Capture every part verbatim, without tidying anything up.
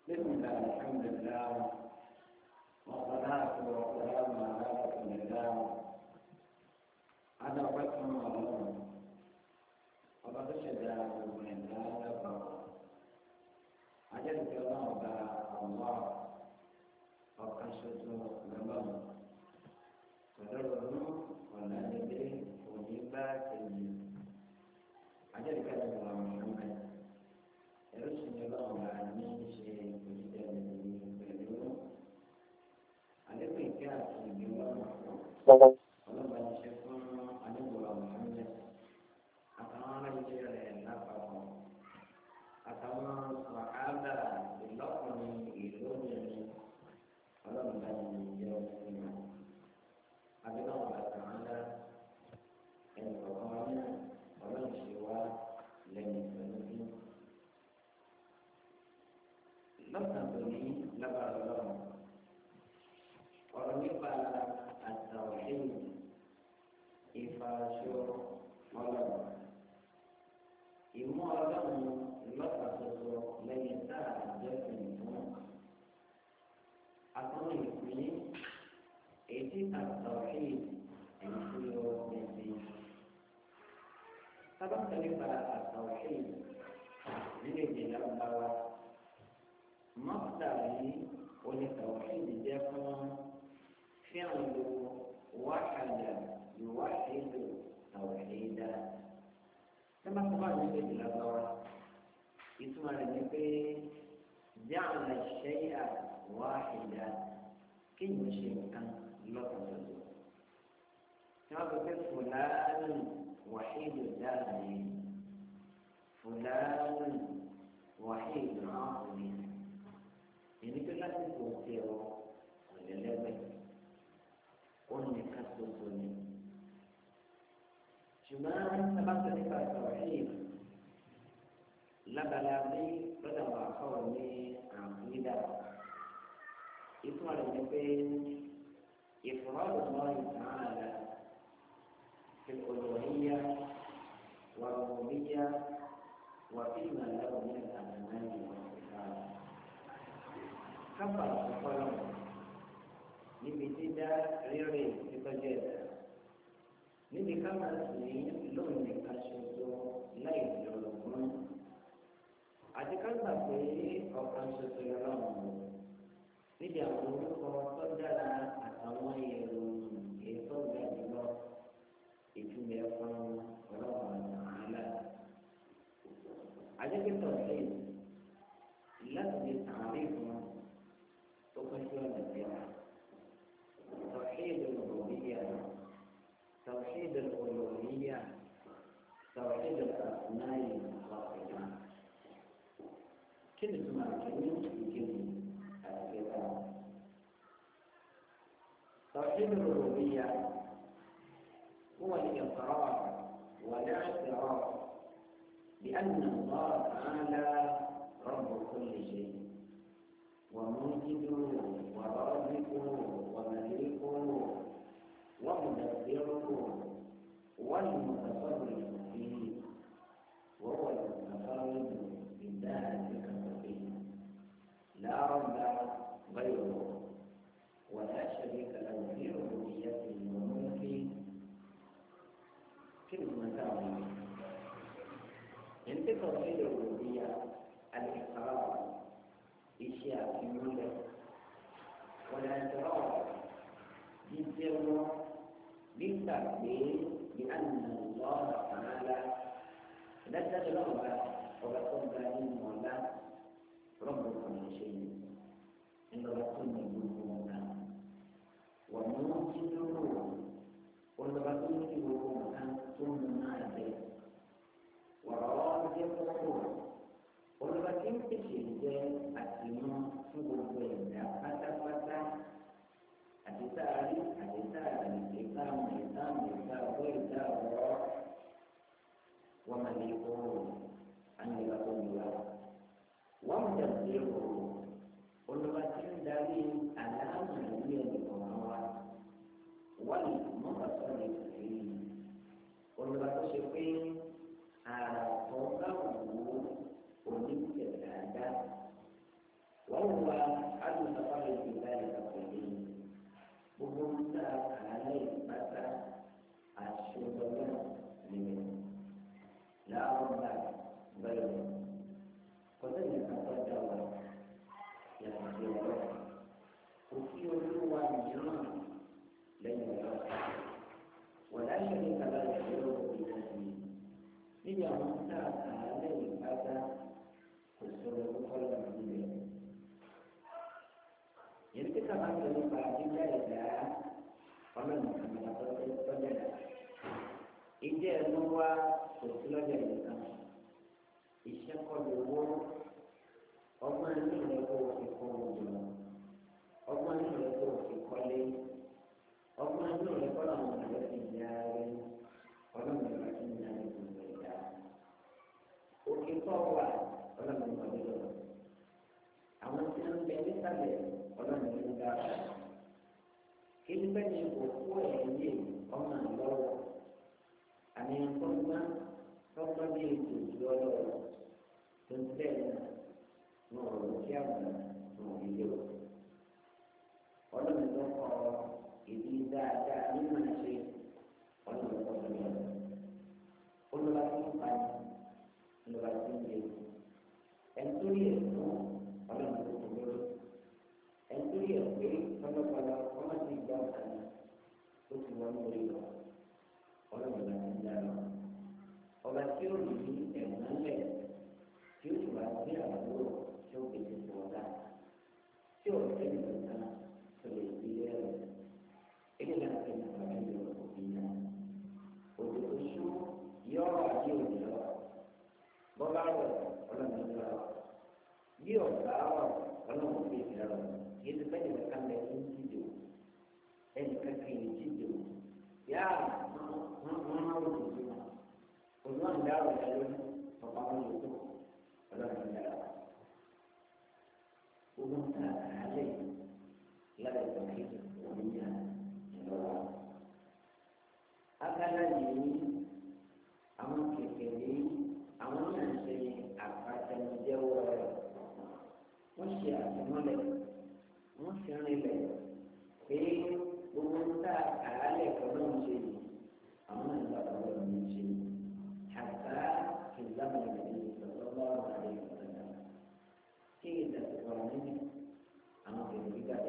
بسم الله الحمد لله والصلاة والسلام على رسول الله هذا قسم الله وقد شجع من الله أجل كلام الله وقد شجع لمن فدرهم ولا ندري ونبات أجل كلام الله محمد يرسل الله عني شيء ọlọ́ba ṣe fún anígbòrò Muhammad àtàwọn aláìsí rẹ̀ lápapọ̀ àtàwọn wàhálà ìlọ́kùnrin ìlóbìnrin ọlọ́ba yìí jẹ́ òfin wọn. abẹ́lọ́wọ́ àtàwọn alá ẹnìkọ̀ọ̀kan wọn náà ọlọ́run ṣe wá lẹ́yìn pẹ̀lú bí. lọ́sàn-án tó ní lábàá ọlọ́run ọ̀rọ̀ nípa àtàwọ̀hìn ìfàṣọ ọlọ́run ìmú ọlọ́run lọ́sàtọ̀tọ̀ lẹ́yìn tá a jẹ́sìn fún àtọ́nà ìpín èyí àtàwọ̀hìn èyí tí ó bẹ̀rẹ̀. sábàtà nípa àtàwọ̀hìn nínú èdè lágbára mọ́tà yìí onítàwọ̀hìn jẹ́ fún فعل وحد يوحد توحيدا كما قال النبي صلى الله عليه وسلم اسمع النبي جعل الشيء واحدا كل شيء كان لفظه كما قال فلان وحيد الدار فلان وحيد عاقل يعني كل شيء توصيه ولا لا قلنا كسبوني شمال سبب nípa التوحيد lábalábí lọ́dọ̀ wà kọ́ ní àǹfíìdá ìtumọ̀ rẹ̀ ní pé إفراد الله تعالى في الألوهية والربوبية وفيما له من الأسماء والصفات كفر القلم níbi dídá rírì títọ́jú ẹ̀dá níbi ká máa sìn lóun nìkan ṣoṣo láì lọ́lọ́gbọ́n àti ká gbà pé ọ̀kan ṣoṣo lọ́wọ́ níbi àwọn orúkọ tó dára àtàwọn ìròyìn ètò ìgbà jùlọ ìtumọ̀ ẹ̀fọn ọlọ́run àmàlà àjẹpẹ́tọ̀ sí láti lè tààrí fún tó kọ́ sí ọ̀nà ìjọba. توحيد الربوبية توحيد الألوهية توحيد الأسماء والصفات كل ما كلمة يجب الكتاب توحيد الربوبية هو الإقرار والاعتراف بأن الله تعالى رب كل شيء وموجده ورازقه ومليكه ومدبره والمتصرف فيه وهو المتفرد بالذات كالتوحيد لا رب غيره ولا شريك له في ربوبيته وملكه كلمة تعظيم انتقل توحيد الربوبية الإقرار إشياء في الملك والاعتراف بالسر بالتقدير بأن الله تعالى لا تغلب وقد من مولى رب كل شيء إن رسول مولى وموجده والرسول مولى ثم نادى ورازقه والرسول تشيء أتمنى gbogbo ẹ̀dá pátápátá àti sáárì àti sáárì ìsáàmù ìsáàmù ìsáàbọ̀ ìsáàbọ̀ wọ́n máa lè kó àyìnbá tó lù wá. wọ́n mú dàbí o olùwà tí ń darí àlàáfíà ìlú ẹ̀dùn kan wá wọ́n lè mú bàtọ́ lè fi olùwà tó ṣe pé àrà tó bá wù ú òní tẹ̀ dáadáa. tá a kà á lẹ́yìn pátá àṣọgbọ́n níbẹ̀ láwọn bá bẹ́ẹ̀ kọ́tẹ́ nìkan tó dá wa yàtọ̀ sí ọ̀rọ̀ kò sí olúwa mìíràn lẹ́yìn ọ̀rọ̀ wọ́n láṣẹ ní kàlá ìṣòro òbí níbi àwọn tá a kà á lẹ́yìn pátá kò sọ̀rọ̀ kọ́kọ́ lọ́wọ́ níbẹ̀. Yẹn tí kàmá ń lọ nípa jíjá ẹ̀dá ọlọ́run kàmá lọ́jọ́ ẹ̀dá. Ìjẹ́ ẹ̀mú wa kò sí lọ́jọ́ ẹ̀dá kan. Iṣẹ́ kọ́ ló wó ọgbọ́n inú rẹ̀ kó o fi kọ́ owó jọ. Ọgbọ́n inú rẹ̀ kó o fi kọ́lé. Ọgbọ́n inú rẹ̀ kọ́ làwọn ọ̀rẹ́ fi di ààrẹ. Ọlọ́run ìgbà tí ń darí gbogbo ẹ̀dá. Òkè kọ́ wà ọlọ́run ìgbà tí lọ. Àwọn tí wọ́n ń bẹ nísàlẹ̀ ọlọ́run ní ń dára. Kí ní bẹ́ẹ̀ ni òkú ẹ̀yẹ ọmọ lọ́wọ́. Àmì ẹ̀kọ́gbá tọ́gbọ́n bí ètò ìlọ́lọ́ tó ń bẹ́ẹ̀ náà ní ọ̀rọ̀ kí àwọn ọ̀rọ̀ ilé o. Ọlọ́run ló kọ ìdí dáadáa nínú àṣẹ ọlọ́run kọ́ tó lọ. Olúwa tó ń pa ní olúwa tó ń lé. Ẹ̀ńtórí ẹ̀ fún ọlọ́run tó kọ lórí. Ẹ̀ńtórí ẹ̀ pé pọlọpọlọ ọmọ ti gbọ́ ọ̀kan ó ti wọ́n lórí lọ. Ọlọ́run ló ti ń dá lọ. Ọba tí ó rí ẹ̀wọ̀n lẹ̀ tí ó sì wá gbé àbúrò tí ó gbèsè fún ọ̀dà tí ó fẹ́ nìkan tó lè fi lẹ́rù. Èdè náà fi ní ọ̀rọ̀ ìlú òbí náà. Òdò tó ṣú yọ àyè òdì lọ. Bọ́lá rọ̀ ọlọ́run ló lọ. Bí ọ̀gá rọ̀ ọlọ́run fi ìfẹ́ rọ̀. Kì í ti fẹ́ nìkan kan lẹ̀ ní jíjò. Ẹnìkan kì í jíjò. Yáà wọ́n máa ń wò ó wọn. Òun náà ń dá ọ̀rọ̀ ẹ̀ lórí ọ̀pá wọn yòókù ọlọ́run ń dára. Gbogbo ń ta àlẹ́ lára ìtọ́jú òmìnira ìlọ́wọ́. Akálá yìí àwọn kékeré àwọn náà ṣe àpàtẹnudẹ́wọ́ rẹ̀. Wọ́n ṣe àtìmọ́lẹ̀ wọ́n fi rinlẹ̀ pé gbogbo ń ta àlẹ́ kan náà ń ṣe yìí àwọn náà ń gbà ọlọ́run ń ṣe yìí. حتى في زمن النبي صلى الله عليه وسلم كيف تتكلم عن كيفية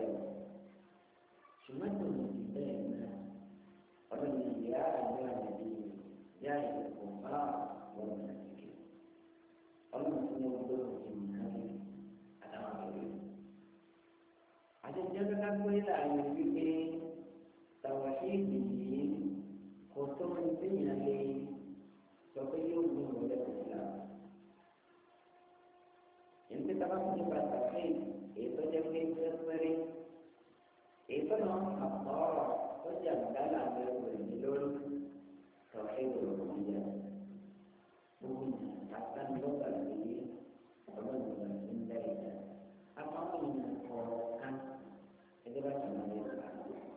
شمته بيننا قبل يا أيها النبي يا الكفار والمنافقين قالوا سنوضع من هذه الأمر عشان جاء كل إلى يقول توحيده خصوصا الدنيا sọpé yóò ní ìwọlé ìlà yẹn tí tábà fún nípa tàfé èyí tó jẹ pé pẹrẹpẹrẹ èyí tó náà àpọ̀rọ̀ tó jẹ àgbàlá àgbẹ̀wò ní lórí tàfé ìwòrán ìyá gbogbo àtàlùbọ́sà lórí ọlọ́run ìgbà tí ń dá ìjà apáwọn ènìyàn kọ̀ọ̀kan ẹgbẹ́ bá ti máa ń yẹra.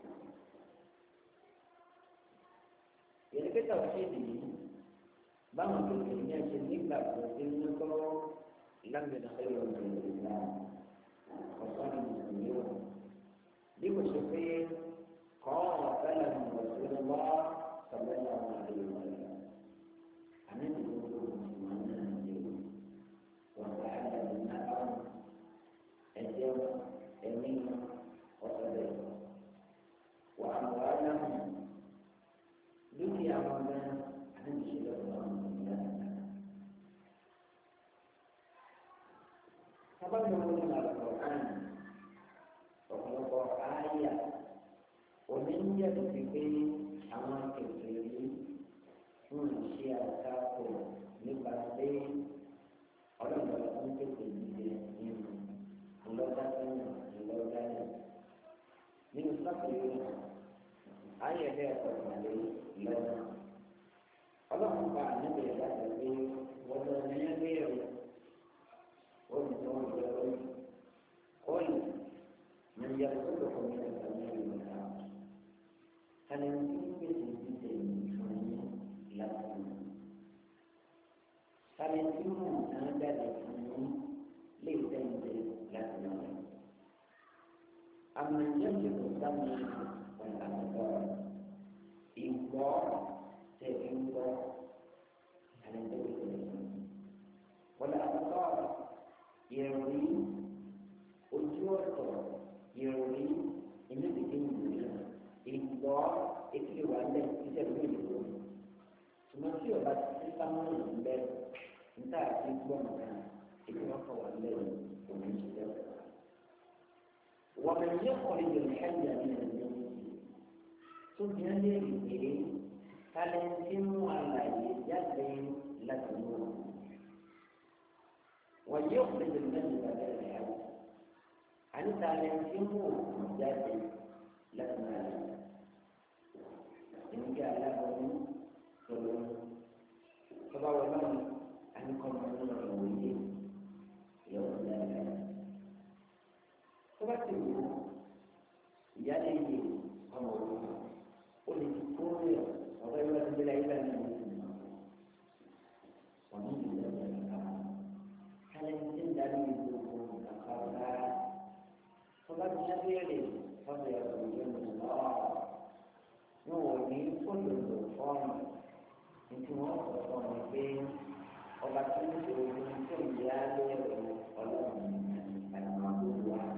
yẹn tí tàfé ìdìbò báwọn kékeré ní ẹsẹ nígbà tó ti ń kọ́ lágbèdè ẹ̀rọ ìrìnà ọ̀sán ìmùsùlùmí o. bí kò ṣe pé kọ́ ọ̀fẹ́lẹ̀ mùsùlùmí wá sọ̀rọ̀ àwọn àdéhùn rẹ̀. àmì ìdúró mùsùlùmí náà ní o. wọ́n bá ẹ̀rọ ìrìnà báwọn ẹ̀jẹ̀ ẹ̀mí ọ̀sẹ̀ bẹ́ẹ̀. wà á wà á dáhùn dúkìá wọn bẹ́ẹ̀ àti ìṣẹ̀lẹ̀ ọ̀sán. Sábàbí wọn ní àlùkòrán ọ̀pọ̀lọpọ̀ ààyà oníyẹ̀ tó fi pé àwọn kékeré fún ìṣe àtàkù nípa pé ọlọ́dọ̀ tó ń tètè dìde nínú ìlọ́dá sẹ́yìn ìlọ́dá yẹn. Nínú sáfìlì ààyè bẹ́ẹ̀ ọ̀pọ̀lọpọ̀ lọ́dọ̀. Ọlọ́run pa àníbẹ̀ láti pé wọ́n lọ ní ẹgbẹ́ rẹ̀. قل قل من يرزقكم من السماء والارض هل يمكن بسيطه لكم هل يمكن ان تدعوا ليس لكم أم من يملك السمع والابصار ìgbọ́ tẹ̀lé ń gbọ́ àlẹ́ tó lè tẹ̀lé wọn. wọ́n lè àkọ́kọ́ ìròyìn ojú ọ̀tọ̀ ìròyìn inú ìdíje ìgbìmọ̀ ìgbọ́ etí wà lẹ̀ títẹ̀ lórí ìlú. ṣùgbọ́n tí ọba ti ti sáwọn ìlú bẹ́ẹ̀ níta àti gbọ́ nǹkan ètò ọkọ̀ wà lẹ́yìn òun ìṣẹ̀lẹ̀ ọ̀tọ̀. ومن يخرج الحي من الميت سبحان الله فلنتم على يد لتنور ويخرج الميت من الحي أنت لنتم يد لتنور إن جاء لهم سلوك فبعوا لهم أنكم من الوجود يوم ذلك tó bá ti wù ú ìyá lè yè ọmọ òun ó lè ti kó rẹ̀ ọ̀gá ìwé ti gbélé ayé ní ìlú ìlú ọ̀nà ìlú ìlú ìlú kálẹ̀ ní ti ń darí ìlú òun kàkà ọ̀gá tó bá ti ṣàbẹ̀rẹ̀ fọ́nà ẹ̀rọ ìlú ìlú náà wọn ò ní fóònù fọ́ọ̀nù nítorí wọn sọ fún ọ pé ọba tí ń ṣe ogun tó ń yá lẹ́rọ ọlọ́run àti àwọn àbúrò wa.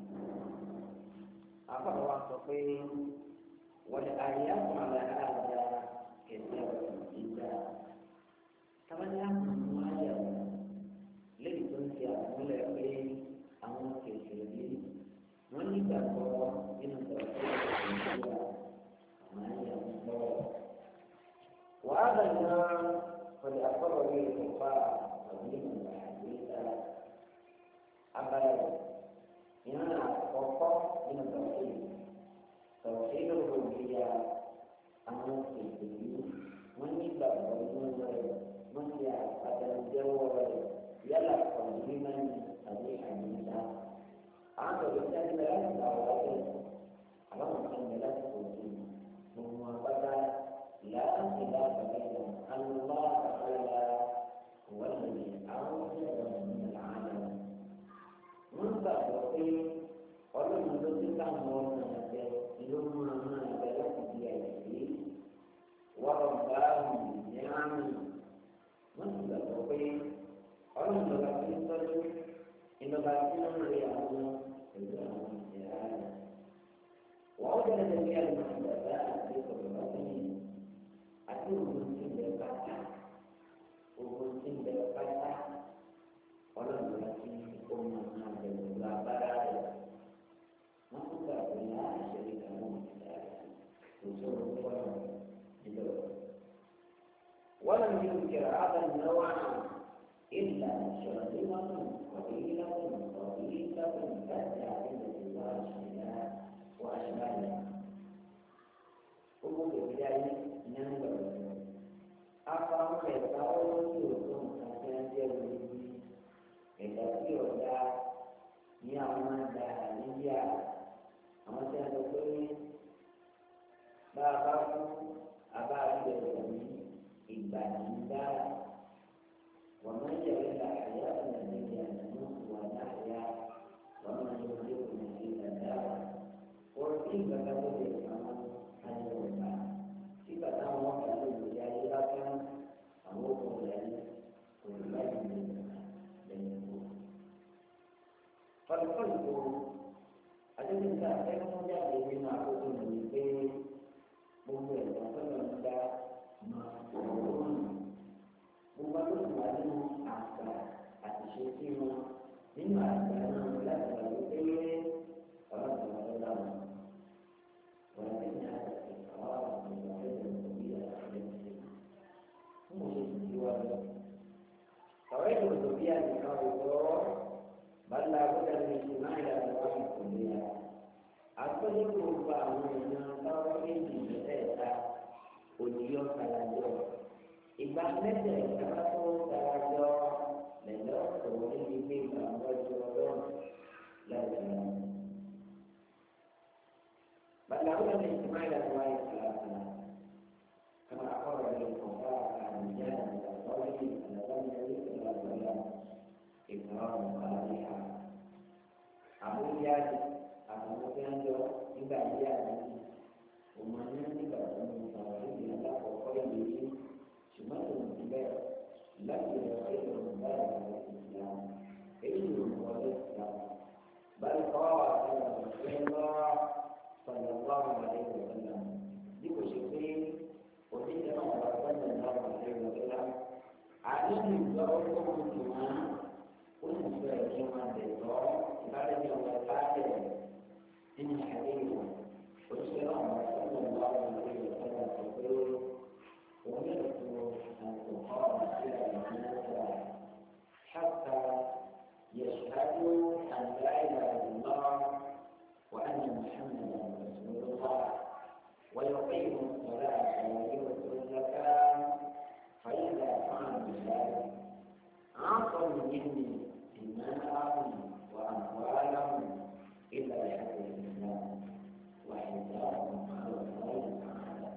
Apa orang seperti wajah ayat malah ada kesal kita. Sebenarnya semuanya lebih penting mulai dari awal kesal ini. Menikat bahwa ini terjadi semuanya bahwa wajahnya pada apa bagi apa bagi kita apa yang pokok من التوحيد توحيد الربوبية أمر في الدين من يبدأ من من يعقد الجوار يلا قديما أبي حنيفة عند بالتالي لا يدعو على من لا تقول ثم بدا لا خلاف بينهم أن الله تعالى هو الذي أوجد من العالم من بعد ọlọ́run ló ti káwọn ọmọ ẹ̀jẹ̀ ló mú ọmọ ẹ̀jẹ̀ láti di àìsí wọ́n bá àrùn ní àmì wọ́n ti gbàgbọ́ pé ọlọ́run lọ́ba tí ń tọ́jú ìlọba tí wọ́n ń rí àwọn pẹ̀lú àwọn ìṣẹ̀lá rẹ̀. wọ́n ó bẹ̀rẹ̀ lórí àlùmọ́ ìgbàgbá àti ìkọ̀rọ̀ lọ́sìn àti ògùn tí ń bẹ pátá ògùn tí ń bẹ pátá ọlọ́run lọ́ba tí ó mú ọmọ ẹ̀jẹ̀ pẹ̀lú agbára rẹ̀. Maka benar jadi kamu tidak usul orang itu. Walau yukir ada nawa illa syarifan qadilan qadilan baca dari wasiya wa asbala. Umum bidai yang berbeda. Apa mereka tahu itu kajian dia begini. Kita tiada yang ada dia. Àwọn tí a lọ pé bá a bá fún abá àgbẹ̀rẹ̀ ní ìgbà nígbà wọ́n máa ń yẹ̀wé la àyà ọ̀nà níbi àdánù wà láàyà wọ́n máa ń yọ̀wé òkú ní ìgbàdá wọ́n tí ìgbàdá tó lè àwọn ayọ̀ ọ̀gá tí bàtà wọn kà ló lè yá ayé lásán àwọn òkú rẹ̀ kò lè láyé ní ìgbà lẹ́yìn ìgbò. Fọlùfọlù ada juga saya mengucap di mana aku tu mesti bukan orang kita maupun bukan tu bukan apa atau sesuatu ini adalah adalah sebagai orang orang dalam orang ini ada orang orang yang berbeza dengan mungkin jiwa kalau itu berbeza dengan orang بل لا بد من اجتماع الأنواع كلها. أقول لكم أن التوحيد بالذات وديو كلاجو. إذا نجد كلاجو كلاجو لذا توحيد بالأنواع لا يمكن. بل لا بد من اجتماع الأنواع الثلاثة. كما أقر الكفار عن جانب التوحيد الذي يذكر الله إكرام الخالق Abu Yadi, Abu Yanjo, Iba Yadi, umumnya tidak menyebabkan àlejò ìgbà ọkọ̀ tuntun wọn ó sì fẹ́ kí wọ́n lè tọ́ ìbálẹ̀jọ wọn láàyè nínú àdéhùn òṣìṣẹ́ àwọn ọ̀sán ọ̀gá ọ̀gá ìwọ̀sán àti pé òun yóò tó àkókò sílẹ̀ ìmúlẹ̀ حتى يشهدوا أن لا إله إلا الله وأن محمدا رسول الله ويقيموا الصلاة ويؤتوا الزكاة فإذا فعلوا ذلك عصموا مني دماءهم وأموالهم إلا بحق الإسلام وحسابهم على الله تعالى.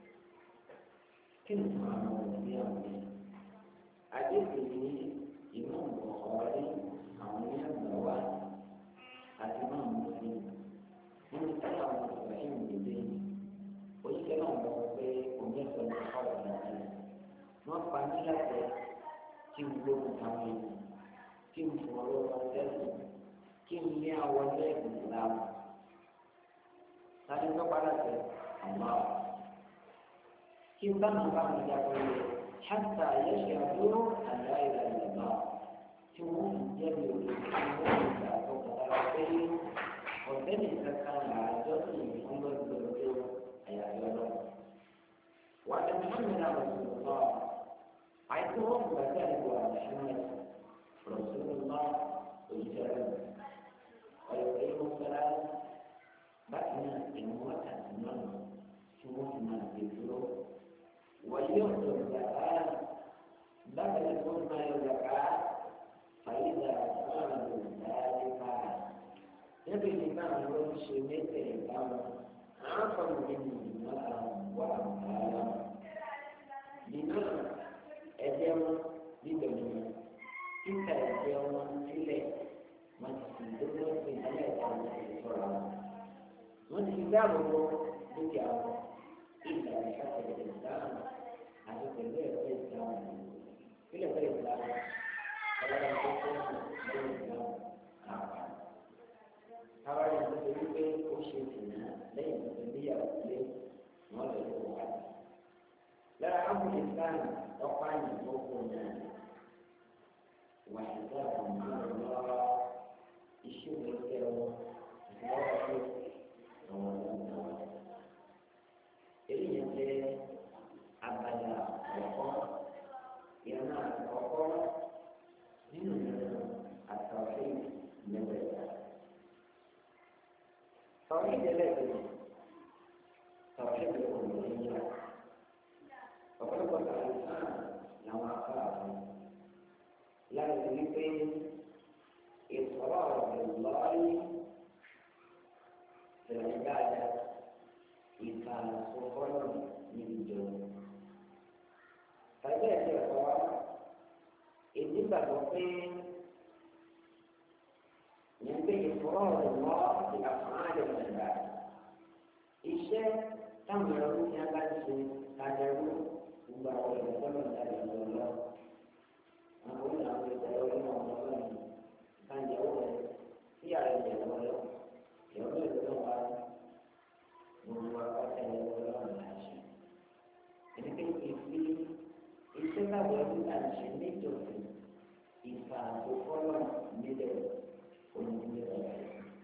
كل ما نقول اليوم عجبني إمام البخاري عن النووي الإمام مسلم من كلام الصحيح الدين والكلام الرسول ومثل الحرب ما فعلت كم يوم كامل كم فرور الدين كم يعوى الإسلام هذا كفارة الله كم بنا بنا يقول حتى يشهدوا أن لا إله إلا الله ثم يبلغ الإسلام وتتركين وذلك كان عادته محمد بن أي الله وأن محمد رسول الله عيتهم وذلك محمد رسول الله ويجرم ويقيم الصلاة بين الموت النار ثم يذكره ويؤتوا الزكاة بدل كل ما الزكاة فإذا فعلوا ذلك يبي الإمام يمشي مثل الأمر عصم من دماءهم وأموالهم لماذا أجل بدنيا تلك اليوم سلة مسجد في الحياة الصلاة وانتظاره بجاه إلا بحسب الإسلام عشان تلبيه في الإسلام إلا في الإسلام فلا يكون في الإسلام أعظم هذا يقول لك أشيتنا لين تنبيه أولي ولا يقول لا أمر الإسلام وقعني فوقنا وحسابهم على الله الشغل الكرم èyí jẹ́ abala àkọ́kọ́ ìrìnà àkọ́kọ́ nínú ìrìnà àtàwé mẹ́wẹ̀ẹ́ta. Tàwé ìdẹ́lẹ́gbẹ̀ẹ́ tàwé ìdẹ́lẹ́gbẹ̀ẹ́ ìyá ọ̀pọ̀lọpọ̀ tàwé sáà làwọn afọ àwọn láti rí pé ìsọ̀rọ̀ ìlọ́rí ìrìn dáadáa. Ìka sọ̀kọ́nà níbi ìjọ. Tàbí ẹ̀jẹ̀ kọ́ èdè gbàgbọ́ pé ní pé ìfọwọ́ rẹ̀ mọ́ ìlàkùnrin àjọ ìgbà. Iṣẹ́ táwọn ẹ̀rọ ní aláṣẹ kájẹ́rú gbogbo àwọn ẹ̀rọ tọ́lọ̀ ìdájọ́ ìjọ lọ. Àwọn oníyàwó ìjọba orí wọn lọ lọ́nà ìkànnìyàwó rẹ̀ sí ààrẹ ìjọba lọ. Ìyàwó ìjọba wa gbogbo akọ́tà ẹ̀rọ ọlọ́run láṣẹ. Ẹni pé ìfi iṣẹ́ káwé ọdún náà ṣe níjọsìn ìfà àkókọ́lọ́ nílẹ̀ onídìrí ọ̀rẹ́.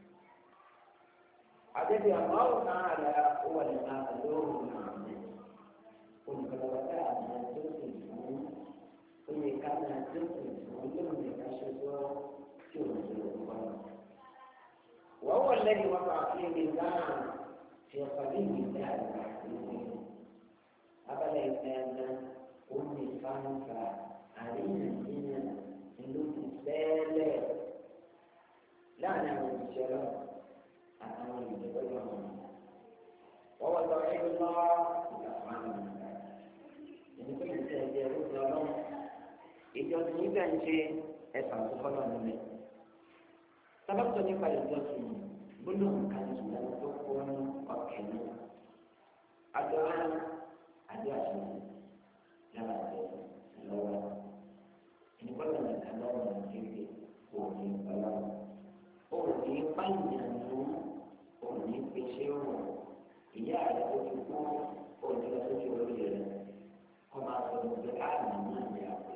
Adébí ọ̀gá ọ̀gá àlà owó ni máa lóòrùn náà ní. Olùkọ́lọ́wọ́dá àmà tó sì fún oyè káná tó sì fún lóòrùn nìkan ṣoṣo tí ò ní orúkọ. Wọ́n wọ̀ lẹ́yìn wọn kà fi mi dáhùn. في قليل الله المحسوسين أبدا إنسانا أمي خانفة علينا هنا نلوك السالة لا نعمل الشرف أمام الجبل وهو توحيد الله سبحانه وتعالى يعني كل إنسان يقول الله إذا كان شيء أفعل سبحانه وتعالى سببت نفع الجسم belum kan sudah tukun pakaian ada ada sih yang ada lawan ini kalau ada lawan jadi boleh kalau boleh panjang tu boleh kecil ia ada cukup boleh ada cukup dia kalau ada berada mana dia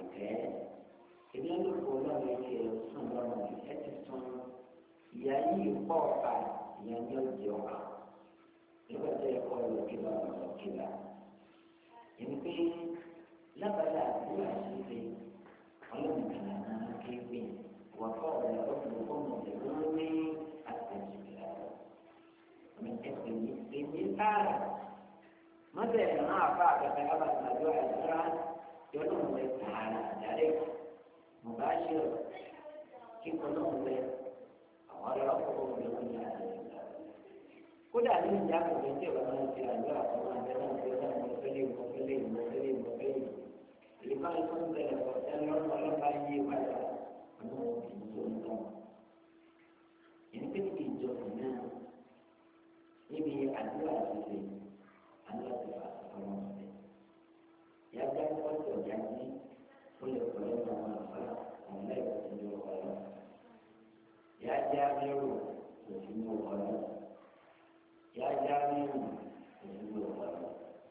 kẹ́ ìdí ló kó lọ́wọ́ kí ẹ sùn lọ́rùn ẹ ti sùn ìyá yìí pọ̀ ọ̀ka ìyá ní ọjọ́ ọ̀ka nígbà tó yẹ kọ́ lọ kí lọ́wọ́ lọ kí la ẹni pé lábàlá àdúrà ṣíṣe ọlọ́run kan náà kéwì wọ́n kọ́ ọ̀rẹ́ ọ̀gbìn fọ́ọ̀mù ìlú ní àtẹ̀jùlá ọmọ ẹ̀sìn ní èmi tààrà mọ́tẹ̀ náà fà àgbàkà lábàlá àdúrà ìdúrà yọ̀ọ́ lọ́wọ́ tààrà àjálẹ̀ mo bá ṣe ọ̀ kí kọ́ lọ́wọ́ bẹ́ẹ̀ àwọn ọ̀rẹ́ ọ̀pọ̀ ọ̀gbìn ní àtẹ̀jùlá kódà ní ìjà kò ní tí ọ̀rọ̀ náà ti àdúrà fún wa bẹ́ẹ̀ náà ti ọ̀rọ̀ náà fẹ́lẹ́ ìmọ̀fẹ́lẹ́ ìmọ̀fẹ́lẹ́ ìmọ̀fẹ́lẹ́ ìbára tó ń bẹ̀rẹ̀ ọ̀tẹ́ lọ́rùn ọlọ́ba yé padà àwọn òbí tó ń tán. Yẹn pé níbi ìjọsìn náà níbi àdúrà ṣíṣe àdúrà ti fà ọmọ ọ̀sẹ̀. Yájá pọ̀tọ̀ jáde ó lè pọ̀ lọ́wọ́ àwọn àfa àwọn ẹ̀rọ tó ní ọkọ̀ lọ. Yájá mẹ́rù kò sí ní ọkọ̀ lọ. Yájá mẹ́rù kò sí ní ọkọ̀ lọ.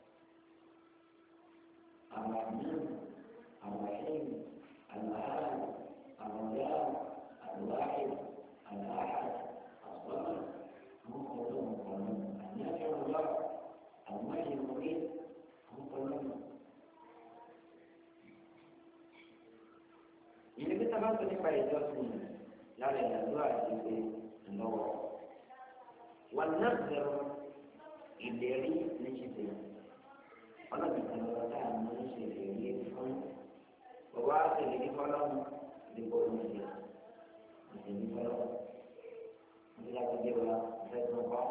الرحمن الرحيم الأحد الرجاء الواحد الأحد الصمد هم كلهم قانون النافع الله المحيي المميت هم كلهم إذا كنت ما تنفع الجسم لا لا لا دعاء في النور والنظر الذي نشته ọlọ́dún kan lọ́wọ́ tá a mọ̀ ń ṣe ìrírí fún ọwọ́ àtẹ̀lé ní fọlọ́mù ìdìbò oúnjẹ àti ní fọlọ́mù ní lágbègbè wa fẹ́ẹ́ kọ́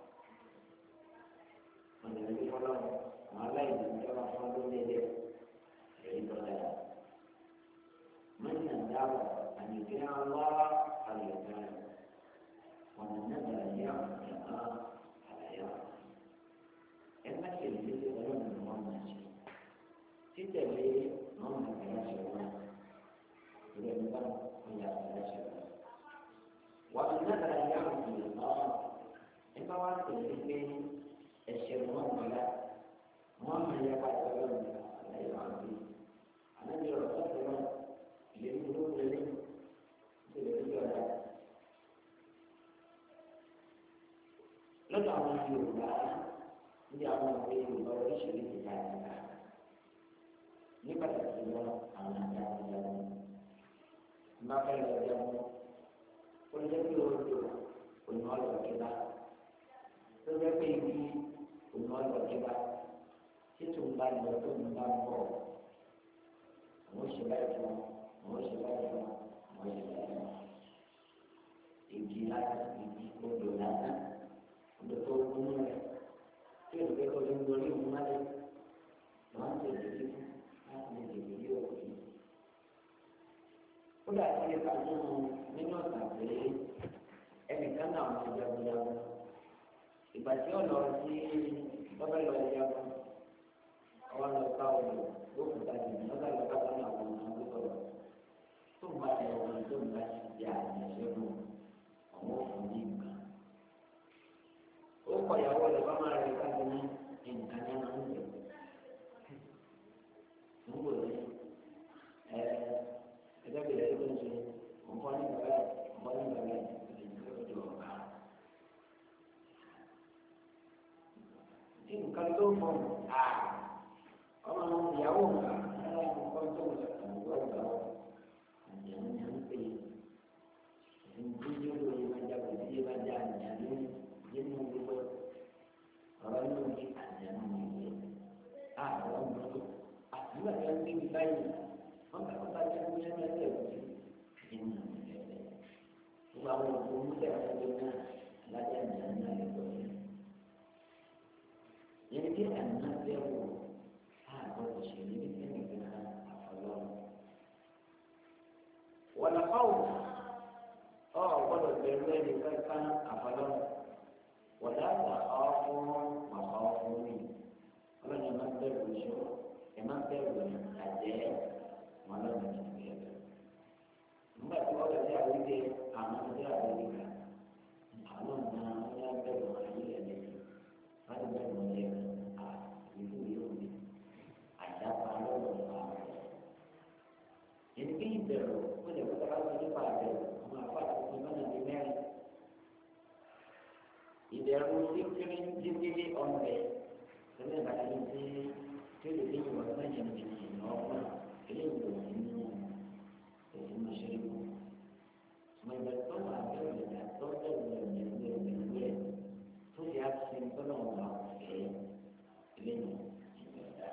ọ̀dẹ̀ ní fọlọ́mù àwọn aláìní ìjọba fún ọdún lédè èyí tó dára. mọ́nà dáwọ̀ àyèké ọlọ́ àyèké ọ̀nà náà bẹ̀rẹ̀ yá ọ̀nà àlàyé ẹ má ṣe lè ṣe ọlọ́run ní wọ́n máa ṣe títẹ̀lé àwọn àgbàlá ṣe wọn ìrẹ̀ nígbà wọn yà àgbàlá ṣe wọn. wà á ní àgbàlá yà wọn kì í lọ ẹ bá wá tẹ̀lé pé ẹ̀ṣẹ̀ wọn gbọ́dá wọn máa yẹ ká ọlọ́run àlàyé wọn bí àlejò ọ̀rọ̀ sọ́kùnrin wọn lè ní olóko lé ìṣẹ̀lẹ̀ tó yọ̀ọ̀dá. lọ́dọ̀ àwọn Yorùbá ní àwọn òwe Yorùbá oríṣiríṣi dáadáa ní pàtàkì lọ àwọn àdáńdáńdá má fẹ́ lọ jẹun ó jẹ́ pé odò ònà ọlọ́ọ̀kẹ́bá tó jẹ́ pé ibi ònà ọlọ́ọ̀kẹ́bá títún bá lọ tó ń bá bọ̀ àwọn òṣèlú àìfọ́ àwọn òṣèlú àìfọ́ àwọn òṣèlú àìfọ́ igi láti igi odò lásán odò tó kún rẹ̀ tí o lè kọ́ ló ń gbórí òun máa lé wọ́n á tẹ̀lé sí láti lè tẹ̀lé yí òkú yìí. ó dà sí ipa nínú nínú ọ̀sán pé ẹnìkan náà wọ́n jagunjagun ìgbà tí ó lọ sí lọ́bẹ̀ lọ jagun ọwọ́ lọ ká odò lókùn tàbí lọ́bẹ̀ lọ ká sọ́nà àwọn ọmọ tó sọ̀rọ̀ tó ń bá ẹ̀ wọ́n tó ń bá ti di àmì ìṣẹ́gun àwọn òfin ní nǹkan. ó kọ ìyàwó rẹ̀ bá máa rẹ̀ káàkiri ní nǹkan ní àwọn ọ̀sẹ̀. nígbò tí ẹ ẹgbẹ́ bẹ̀rẹ̀ tó ń ṣe nǹkan ní bàbá nǹkan ní bàbá ìdílé ọ̀gá. tí nǹkan tó mọ̀ à ọmọ ìyàwó nǹkan ẹ̀rọ nǹkan tó ń ṣàkóso ọ̀gá àti àwọn ènìyàn ń pè é ìdíjú lórí ìwájà kò sí ìwájà àjà ní nínú gbogbo ọ̀rọ̀ inú ní àjà ní ìwé àwọn ọmọ àtúntò àti ẹgbẹ́ mi báyìí wọ́n bá wọ́n bá jẹ́ ní ẹgbẹ́ ẹgbẹ́ òkú nínú ìgbẹ́ gbogbo àwọn òkú múlẹ̀ ọ̀sẹ̀ náà alájà àjà ní àlejò rẹ̀ yẹn kí àná bẹ́ẹ̀ wò àgbọ̀ òṣèlú ní ẹnìkan àfọlọ́run wọ́n lọ fáwọn ọ gbọ́dọ̀ bẹ̀rù ẹni kankan àfọlọ́run wọ̀dà àgbà ọ̀fún màmá ọ̀fún mi ọlọ́run ẹ̀ máa ń bẹ̀rù iṣu ẹ̀ máa ń bẹ̀rù àjẹ́ wọn lọ́nà ìgbẹ́ rẹ̀. nígbà tí wọ́n lọ sí àwùjẹ àwọn ọmọdé àwùjẹ kan àwọn ọ̀nà ọ̀nà bẹ̀rù ayé ẹ̀ lẹ́yìn wọ́n ti bẹ̀rù ọ̀jẹ̀ à ìlú yóò ní àjàpá lọ́wọ́ àwọn ọ̀rẹ́ ìdẹ̀rù síkírì dídílé ọ̀nbẹ tẹ́lẹ̀ ìbàdàn tí tí ó lè dé ìwà sáyẹn ní ìná ọgbọ́n eléyìí kò sí nínú kò sí nínú ṣẹ́ríkù. ṣùgbọ́n ìgbà tó wà bẹ́ẹ̀ ìgbà tó bẹ̀rẹ̀ ìgbà ìgbà ìgbà tó yà á ṣe tọ́lọ̀ ọ̀gá ọ̀fẹ́ eléyìí ìgbà.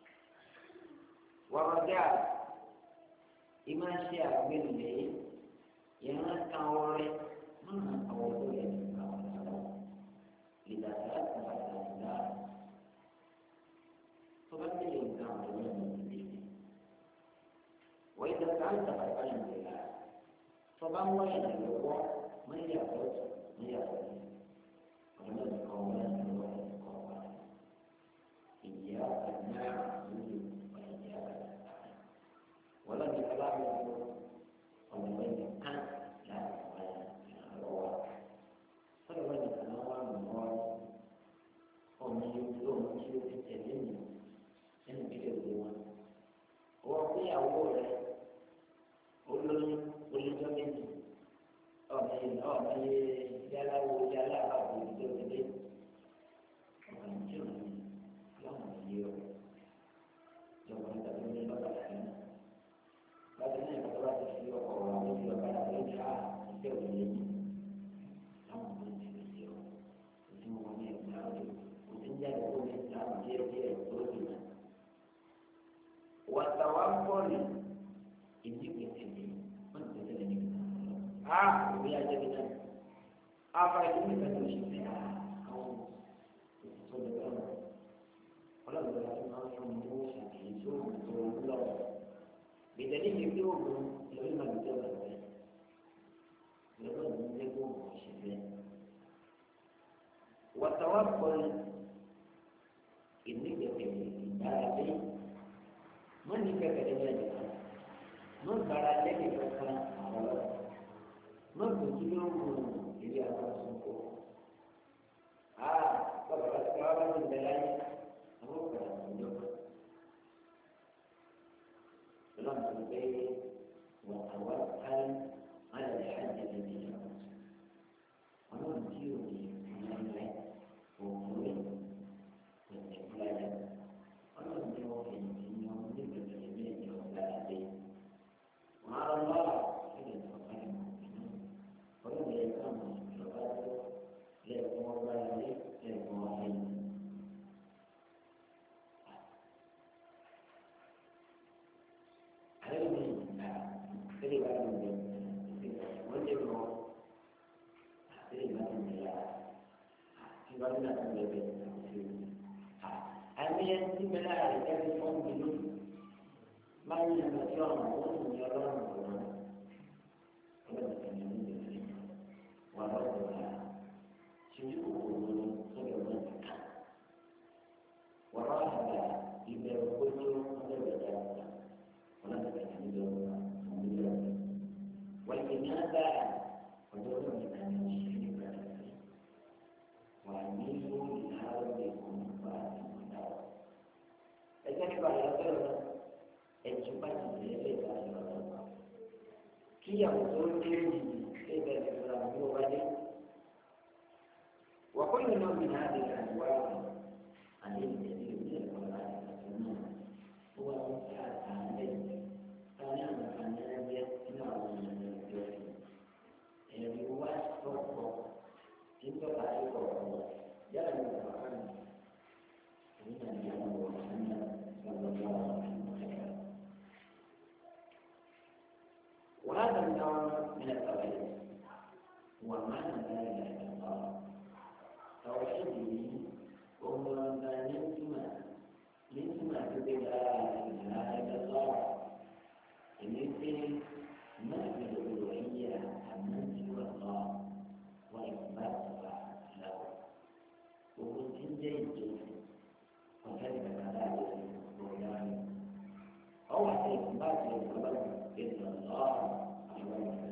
wàrọ̀dà ìmáa ṣe àgbélé yẹn kan ọrẹ máa àwọn olóyè nípa ọ̀rọ̀ ìdàgbà àti àgbà tó bá tẹ̀lé nǹkan ọ̀rọ̀ náà ní ìdílé. wọ́n ìdàgbà àti àgbà yẹn lè la tó bá ń wáyà lọ́wọ́ máa yà wọ́n máa yà wọ́n ọ̀rọ̀ náà ní kọ́ wọ́n láti lọ́wọ́ ní kọ́ wọ́n. ìyá àgbà lórí ìyá àgbà wọ́n lọ́ọ́ ní aláwọ̀ ọ̀rọ̀ náà kan láti wáyà lọ́wọ́. sọ́dọ̀ wọ́n ní kan wá mọ́ ọmọ yìí tó ń tí ó ti tẹ̀lé mi nínú ìdílé òde wọn. wọ́n pé àwọ̀ rẹ̀ olóyún olójọ́ méjì ọmọ yìí ọmọ yìí yálàwó yálàwó àbò ìdílé òde ọmọ yìí tí ò ní láwọn yìí o ìjọba nígbà tó ní lọ́kà láyé láti ní ìgbà tó bá ti fi ọkọ̀ wà lórí ọ̀kà láyé ní à ìṣe òde yìí láwọn ọmọ yìí ti fi ọ òtí wọn ní ẹgbẹ́ àwọn òtí jáde kó ní ìsìlámù díẹ̀ díẹ̀ tó ti nà. wàtàwá bọ́ọ̀lù ìdí pèsèlè wọ́n ti pèsèlè ní ìgbà tó a òbí ajẹ́ bí náà afa ìlú mi kàtó ṣe fẹ́ àwọn òtítọ́ lè lọ́wọ́ ọlọ́run ló ti máa ń fún mi owó ṣàkíyèsí tó ń tó ń lọ́wọ́ gbèdéke ní pé òògùn lórí màá lùtọ́ lọ́wọ́ lọ́wọ́ ní ilé kó òògùn ṣe fẹ́. wàtàwá bọ́ọ̀lù ìdí pèsèlè ìgbàlódé wọ́n ní kẹ̀kẹ́ lẹ́yìn kan wọ́n gbára lẹ́yìn kankan àwọn ọ̀rọ̀ wọ́n kò tún yóò mú ìdí àwọn ọ̀sùnkò. a bàbá bàtà wà bá ti bẹ̀rẹ̀ ayé àwọn ọ̀pọ̀ àwọn ọ̀dọ́. lọ́nà tó gbé wọ́n àwọn káyé alẹ́ àjẹ́ lẹ́yìn ìjọba. àwọn tí ò ní ìlànà òkú rẹ̀ kò tẹ̀ fúláyà. ọlọ́run tí wọ́n fi ìdí wọn ní ìgbésẹ̀ ní ẹ̀jẹ̀ ọ̀gá àdé. wọ́n á lọ́ ilé ìtọ́ka ìmọ̀ ìlú. ọlọ́run yẹ ká mọ̀ ìjọba tó lẹ́ẹ̀kọ́ ọgbà ilé lẹ́ẹ̀kọ́ ọ̀hìn. àlẹ́ mi ìgbà tẹ́lẹ̀ bá mi lè wọ́n lè mọ àtẹ́lẹ̀ bá mi lè yá àti wọ́n ní àti lè bẹ̀rẹ̀ àti lè àmì ẹtí mẹ́ta rẹ̀ kẹ́kẹ́ fún mi lónìí máa ń yàn lọ́sí ọ̀nà ó sì ní ọlọ́run ọ̀nà ọlọ́run kẹ́mi ní ìdílé wà lọ́dọ̀ ọ̀la ṣojú kòkòrò sọ̀rọ̀ wọn ti kà wà á àgbà ìbẹ̀rù kójú ọlọ́run ẹ̀dá ọ̀la ọlọ́run kẹ́mi ní ìdílé ọ̀la wọ́n ti ní àgbà ọjọ́ tó ní ká ní ṣe nígbà tó wà ní ìlú ìhàlọ́ ìkùn nípa ìmọ̀lá ẹgbẹ́ nípa ìyàtọ̀ lọ ẹ̀jú bá ti lè lè bá ìlọ lọ. kíyàwó tó ń dé yìí lè bẹ̀rẹ̀ fúnra bí ó bá dé. wà kó lè náà bìnnà àdé àdúrà rẹ̀ àdé ìdẹ́bí ìwé ẹ̀kọ́ láti àtúntò náà ó wà ní ká àtàlẹ́ táwọn àǹfààní ẹgbẹ́ nínú àwọn ènìyàn ẹgbẹ́ rẹ̀. ẹ̀rí wá sọ̀kọ̀ nígbà tá a ṣe kọ̀ọ̀kan yára ní ọ̀pọ̀ àná. وهذا النوع من التوحيد ومعنى لا اله الا الله توحيده وهو ما نسمع نسمع بلا اله الا الله مثل نفي الالوهيه عمن سوى الله واثباتها له وهو جيد وكذلك كذلك القرآن أو إثبات الخبر إلا الله عز وجل.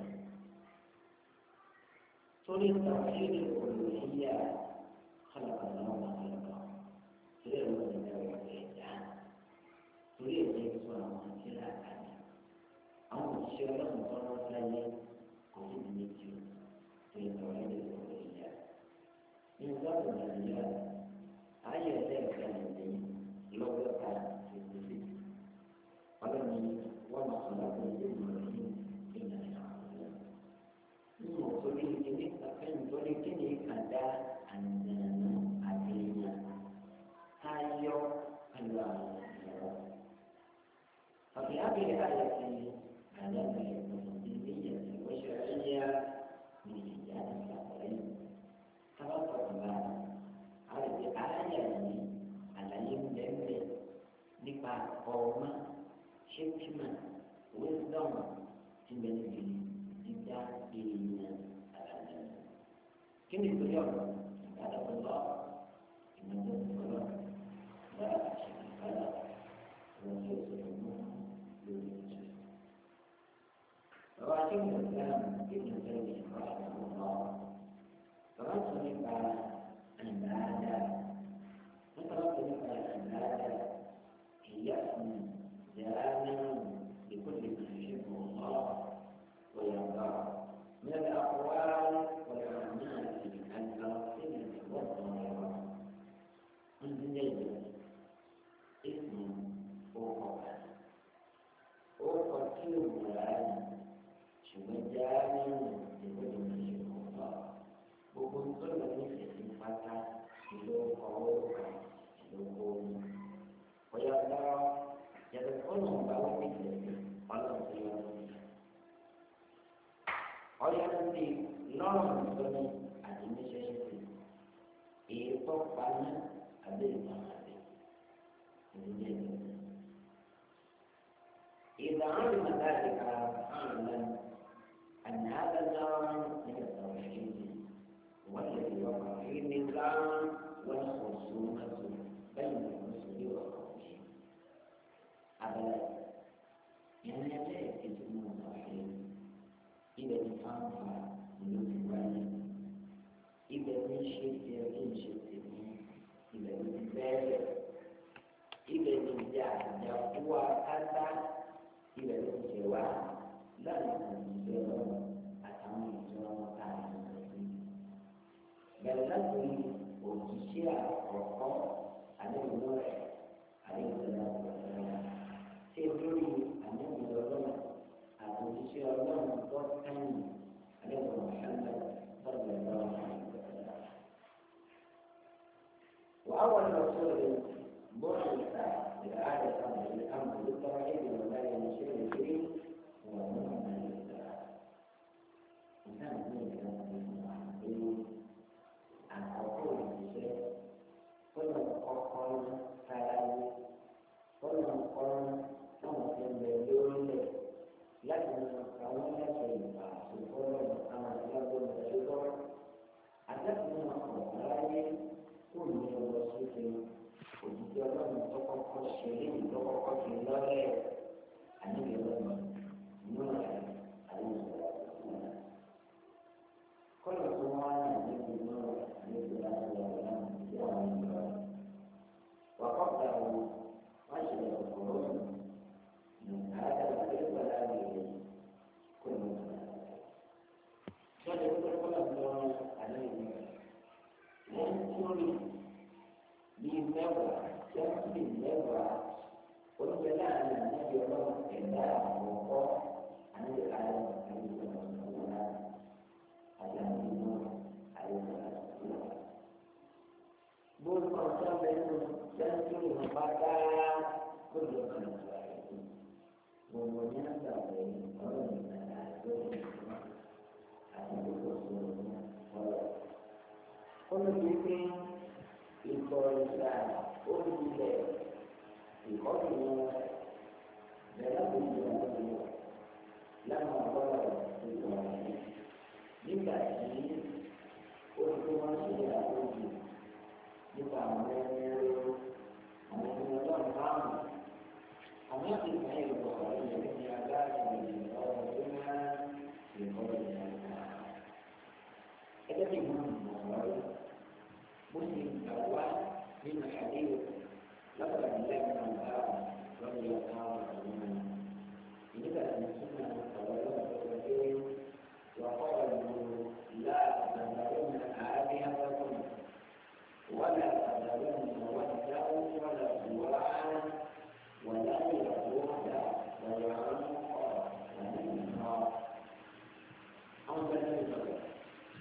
تريد توحيد الألوهية خلق الله وخلقه. تريد أن الإنسان تريد أن يكون ممثلا عنه أو الشيء مقرر له كتب مثل تريد توحيد الألوهية من kìíní kàfẹ́ nítorí kíni kàdá àǹdàánú àdéhìyàn táyọ̀ pẹ̀lú àwọn ìyàwó. ففي هذه الآية علامة دينية وشرعية من إيجاد الأمرين توقف بعد على الآية على يمدن nípa ọmọ ṣẹ́kìmà wisdom ti bẹ̀rẹ̀ bí dídá èèyàn àlàyé. kí ni ìpínlẹ̀ ọ̀rọ̀ ìgbàdàgbọ́ ìmọ̀jọ́ ìfọlọ́ bá àṣìkàlà wọn tí ó sọ̀rọ̀ mọ́ lórí ìjọ. bàbá akéwì islam ìlú tẹ́lẹ̀ ìfọ̀ àwọn ọmọ bàbá sọ nípa àìdáadá nípa wọn sọ nípa àìdáadá. هي اسم جامع لكل ما يحبه الله ويرضاه من الأقوال والأعمال الباطنة والظاهرة. من ذلك اسم أوقف أوقف كل مراد شو جامع لكل ما يحبه الله وكل كل مثل فتح له قوة له قوة ويرضى يدخلهم بأول مثله قال سيدنا ويأتي لهم سني أدنى شيء يتوقعنا أدنى إذا علم ذلك عالما أن هذا النوع من التوحيد والذي وقع فيه النظام والخصومة بين الرسل والقوم أبدا يعني يجب أن يكون التوحيد إذا تفانفع من الوالد إذا من شرك يكون شرك إذا من ذلك إذا من جعل جوا كذا إذا من جوا لا يكون جوا أتمنى جوا كذا بل لكن وكشيا وقوم عليه النور عليه الصلاة والسلام سيدوري النبي الله أبوكشيا الله ضبطني عليه محمد صلى الله عليه وسلم. وأول رسول بعث لآية الأمر بالتوحيد ولا ينشر الكريم هو محمد عليه السلام. إنسان من كان عن حقوق الشيء كل مقام كلام كل مقام كما ينبغي لكن كونه شيء سبحان الله يقول الشكر أتت من الله كل وصفه وجدنا متفق الشيء متفق في الله أن يقول نور عليه الصلاة والسلام كل زمان يقول نور عليه الصلاة والسلام وقبله عشر قرون من هذا البيت والآلي كل مسلم كان يقول كل أبناء عليه ينشر بموضع شمس الموضع والجلال الذي يرون إله وقوع عن العالم عليه الصلاة والسلام على النور عليه الصلاة والسلام بول قرصان بينهم ينشر مبادئ كل من ومن بين قرن كل شيء يقول لا أريد يقول لا بد لما ضرب الإسلام لكن قلت ما شيء أريد لكن أنا أنا أنا أما في صحيح البخاري الذي أداه من قولنا في قول الله تعالى هذا في البخاري مسلم الأول من حديث لقد الله بن عباس رضي الله عنه إذا نسمع قوله وقالوا لا تذرن آلهتكم ولا تذرن ودا ولا سواعا ولا يغوث ويعوق ونسرا أنزل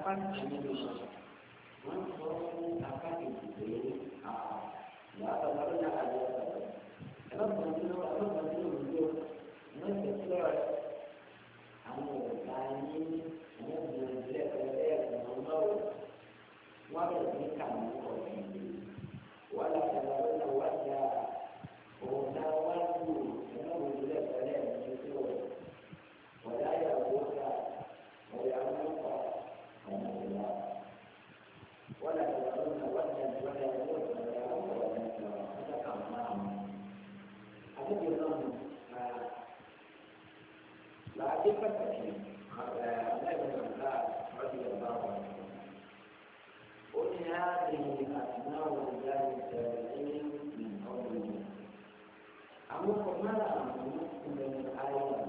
apá kan nínú wọn sọ fún apá kejì pé ìyá àtàwọn ọlọ́dún náà lọ sọ̀rọ̀ ẹlọ́gbọ̀n tí wọ́n ẹlọ́gbọ̀n tí wọ́n ń lò wọ́n ti tí ọ̀rẹ́ àwọn ọ̀gá ní àwọn ìgbìmọ̀ ìbílẹ̀ pẹ̀lú ẹ̀sìn ọ̀nà ọ̀rọ̀ wọ́n bẹ̀rẹ̀ sí kàmú ọ̀sìn wọ́n lọ sọ̀rọ̀ lọ́nà wájà ọ̀gá wájú ẹ̀lọ́gbọ̀n ìbílẹ̀ pẹ̀lú ẹ̀sìn ọ̀rọ̀ wọ́n yà wọ́n ká ọ̀yà wọn kọ̀ ọ̀nà ìlà wọ́n lọ sọ̀rọ̀ lọ́nà wájà wọ́n yà wọ́n kọ̀ ọ̀yà wọn kọ̀ ọ̀nà ìlà wọ́n kà máa mú. Adébíyẹ náà لا دقة فيه لا يتمنى رضي الله عنه قل هذه أسماء رجال التابعين من قوله أمر ما أمر من الآية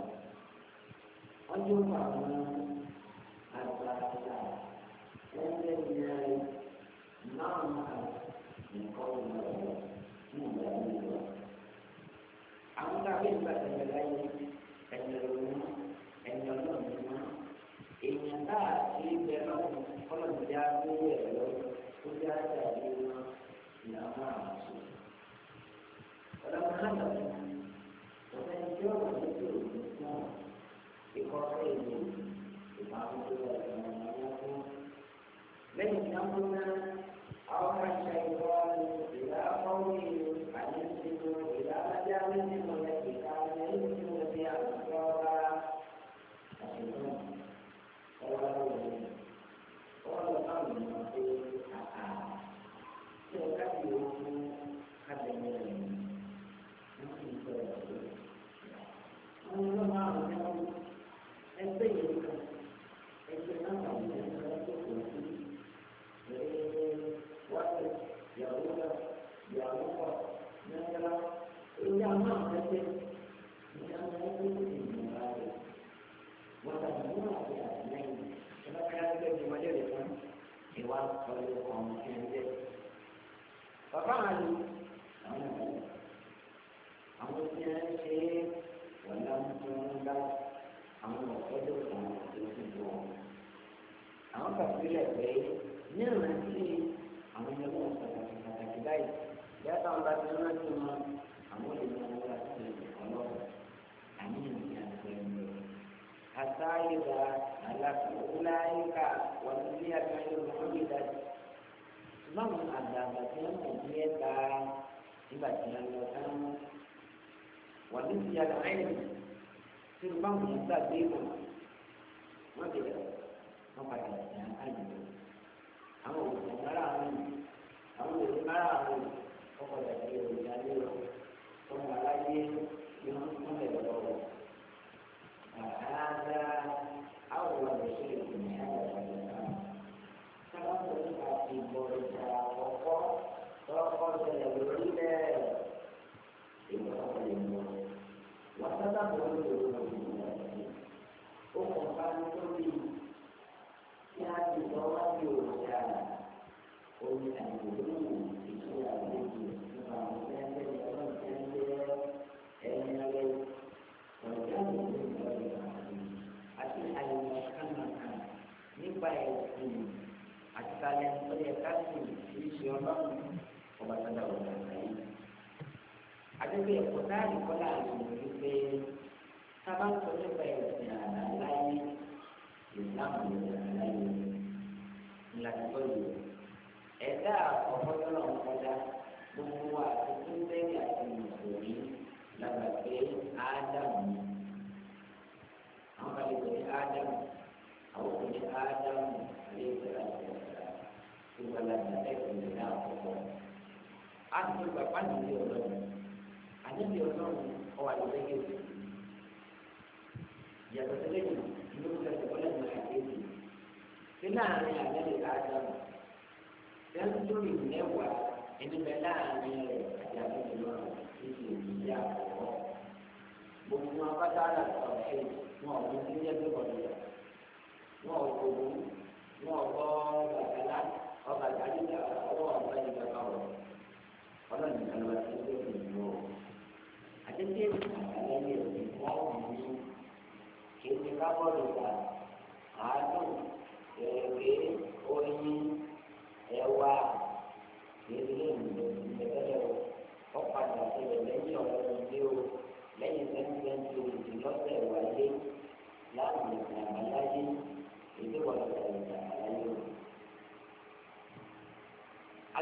وجمع من الآية الذين نعم من قوله من ذلك أمر بالبعث الآية ẹ̀yẹ̀rọ̀mọ́ ẹ̀yọ̀lọ́mọ́ èèyàn bá àti ibẹ̀ lọ́wọ́ kọ́lọ̀dé agbóyè ẹ̀rọ tó bí àjàdé wọn ìlànà àmàṣe. ọ̀dọ́mọ náà lọ́wọ́ ọ̀sẹ̀ tí ó wà lókè òkú fún ikọ̀ èdè ìpamọ́ tó wà lọ́wọ́ wọn fún. lẹ́yìn tí wọ́n ná àwọn aṣọ ìwọ́ ìlà ọ̀wé àyẹ̀sìnkú ìlà ajáwé nínú ẹ̀ka ẹ̀yìn tí wọ́n ti àwọn. Bàbá àlù àwọn ọ̀rẹ́ àwọn tí wọ́n ń ṣe wọ́n láwọn tó ń bá àwọn ọ̀pọ̀lọpọ̀ kan tó ti bọ̀ wọ́n. Àwọn kàfílẹ̀ pé ní ìrántí àwọn ẹgbẹ́ pàtàkì pàtàkì báyìí yàtọ̀ àwọn bá ti rántí wọn àwọn olùkọ́ wọn láti ọlọ́run àní ìrìn àti ẹ̀mí. Àtàyèdà àlàkùnláyíká wọ́n ti ní àgbáyé wọn bí dájú. Báwo àgbààgbà tí wọ́n mọ̀ ní ẹ̀ka nígbà tí wọ́n lọ sáwọn wọ́n ní ti yàrá ẹ̀yìn tí báwo ní gbàgbé wọn wọ́n bẹ̀rẹ̀ wọ́n padà sí àyè àwọn òṣèlú mara àwọn àwọn òṣèlú mara àwọn ọkọ̀ dàbí olùdarí wọn ọmọ aláyé ni wọ́n tún lè lọ́wọ́ àádá àwọn òṣèlú ní àyè ìbọ̀rìṣà àkọ́kọ́ tọ́kọ́ ṣẹlẹ̀ lórílẹ̀ ìwọ̀n ọ̀pọ̀lọpọ̀ ìmọ̀ wọ́n sábà bọ̀ ní ìwọ̀n ìmọ̀ ó kàn bá ní lórí tí a ti sọ wá ní òrìṣà omi àìkòló ìṣúra àlejò nípa àwọn ẹgbẹ́ ìjọba ìṣẹ́ńdẹ́ ẹni rẹ̀ ọ̀gá ìlú ìjọba àti àyẹ̀wò kánàkàn nípa ẹ̀sìn àtìkálẹ̀ ọ̀yẹ̀ káàkiri ìṣe ọlọ́run ọba sọ́dọ̀ ọ̀gá àgbáyé. Adébí ẹ̀kọ́ náà nìkan láàrin òní pé sábà ń sọ nípa ẹ̀sìn àdáláyé ìsìláàmù ìsìn àdáláyé ńlá tó yẹ. Ẹ̀dá àkọ́kọ́ tọ́lọ̀ ń kọjá gbogbo wa àti túnbẹ́rì àti mùsùlùmí lágbà pé ádámù ni. Àwọn kan lè pè ní ádámù, àwọn kò ní ádámù àlẹ́ ìṣẹ̀lẹ̀ àti ìgbàlagbà ẹ̀sìn ìdá àkọ́kọ́. A ti gba pàdé ní ọlọ́run. Àdébí ọlọ́run ọwọ́ àdébẹ́gẹ́ yàtọ̀ sílẹ̀ yìí ló ń tẹ̀sí ọlọ́run àdébí. Sí láàrin àdébí ádámù. Sẹ́ńtúrì mẹ́wàá ẹni bẹ láàrin rẹ̀ àti àdébí ọlọ́run títí ìdílé àkọ́kọ́. Gbogbo wọn pátá àlàkọ̀ ẹ̀ wọn ò ní ilé ẹgbẹ́ kọ̀ọ̀dọ̀. Wọn ò kò wú. Wọn ò kọ́ bàtàlá. Ọba àti ọwọ́ ọba ìgbà kọ̀ọ̀ ọlọ́run ìgbà lọ́wọ́ tí ó tó fi lò ó. Àdébí àgbàlẹ́ yẹ̀ ní wọ́n mú kí ní kábọ́ọ̀lù gbà àádùn èrè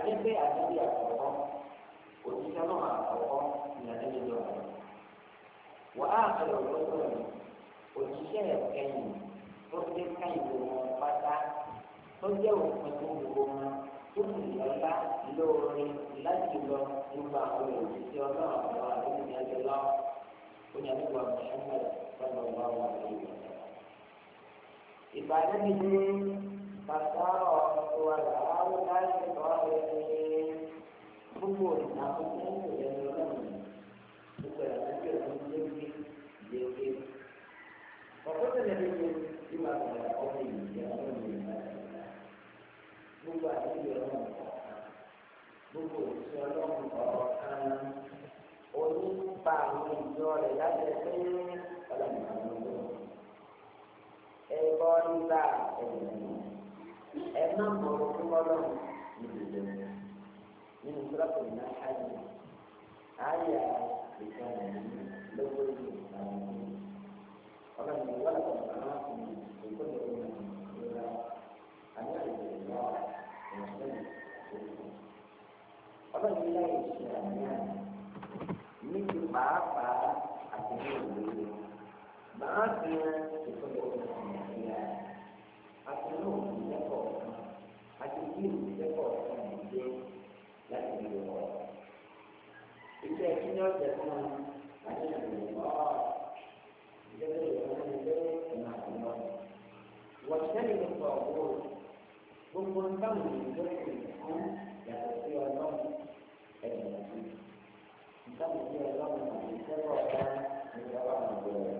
adébẹ́ àdébẹ́ àkọ́kọ́ òṣìṣẹ́ náà àkọ́kọ́ ní adébẹ́ lọ rẹ̀ wọ́n á sọ̀rọ̀ lọ́sọ̀ rẹ̀ òṣìṣẹ́ ẹ̀kẹ́yìn tó dé káyìn gbogbo wọn pátá tó jẹ́ òpin gbogbo wọn tó sì lọ́lá lóore láti lọ nípa àwọn òṣìṣẹ́ ọlọ́run àwọn àdébẹ́ ẹ̀jẹ̀ lọ ó ní àdébẹ́ Muhammad sallallahu alaihi wasallam. ìbàdàn mi ní Pasaro wàlàáwò láti sọ ẹ́ gbogbo ìnáwó lẹ́yìn ìlẹ́nu ọlọ́run gbogbo ìrànlọ́jọ́ ìlú lórí ìdíje. ọ̀pọ̀ tẹ̀lé mi ní ìwà àgbàlá ọmọ ìdíje ọlọ́run ní ìgbàlá. gbogbo àdéhùn ọlọ́run kọ̀ọ̀kan gbogbo òṣìṣẹ́ ọlọ́run kọ̀ọ̀kan onípa àwọn ìjọ rẹ̀ láti ẹgbẹ́ ọlọ́run àwọn ọlọ́run. ẹ̀kọ́ nígbà ẹ̀dùn ẹ má mọ orúkọ lọ́wọ́ níbi ìjọba nínú sọ́dọ̀tò náà ṣáájú àyà ìkànnì lọ́wọ́ ìlú àwọn ọmọ ọlọ́run ìwà lọ́wọ́ àwọn ọmọ ìkọ́ni ọmọ ìlera àní àìsàn ìwà ìrọ̀lẹ́ ìṣòro ọlọ́run ilé ìṣe àmì àná ní ti pàápàá àti ní ìlú máa fi hàn ìkọ́ni ọmọ ìlera àti ní òkú lẹ́kọ̀ọ́ kan àti bí òkú lẹ́kọ̀ọ́ kan lè dé láti lè wọ̀. iṣẹ́ kí ni ọ̀jẹ̀ fún un àti ìrìn ọ̀ ìjọba ìwọ̀n ní ilé ìmọ̀ àtúnwọ̀. wọ́n ṣẹ́ni ló sọ owó gbogbo nǹkan ìlú lókè fún yàtọ̀ sí ọlọ́run ẹ̀dùn sí. nǹkan ìlú ọlọ́run àti ìṣẹ́kọ̀ọ́ kan ní ìjọba àgbẹ̀ rẹ̀.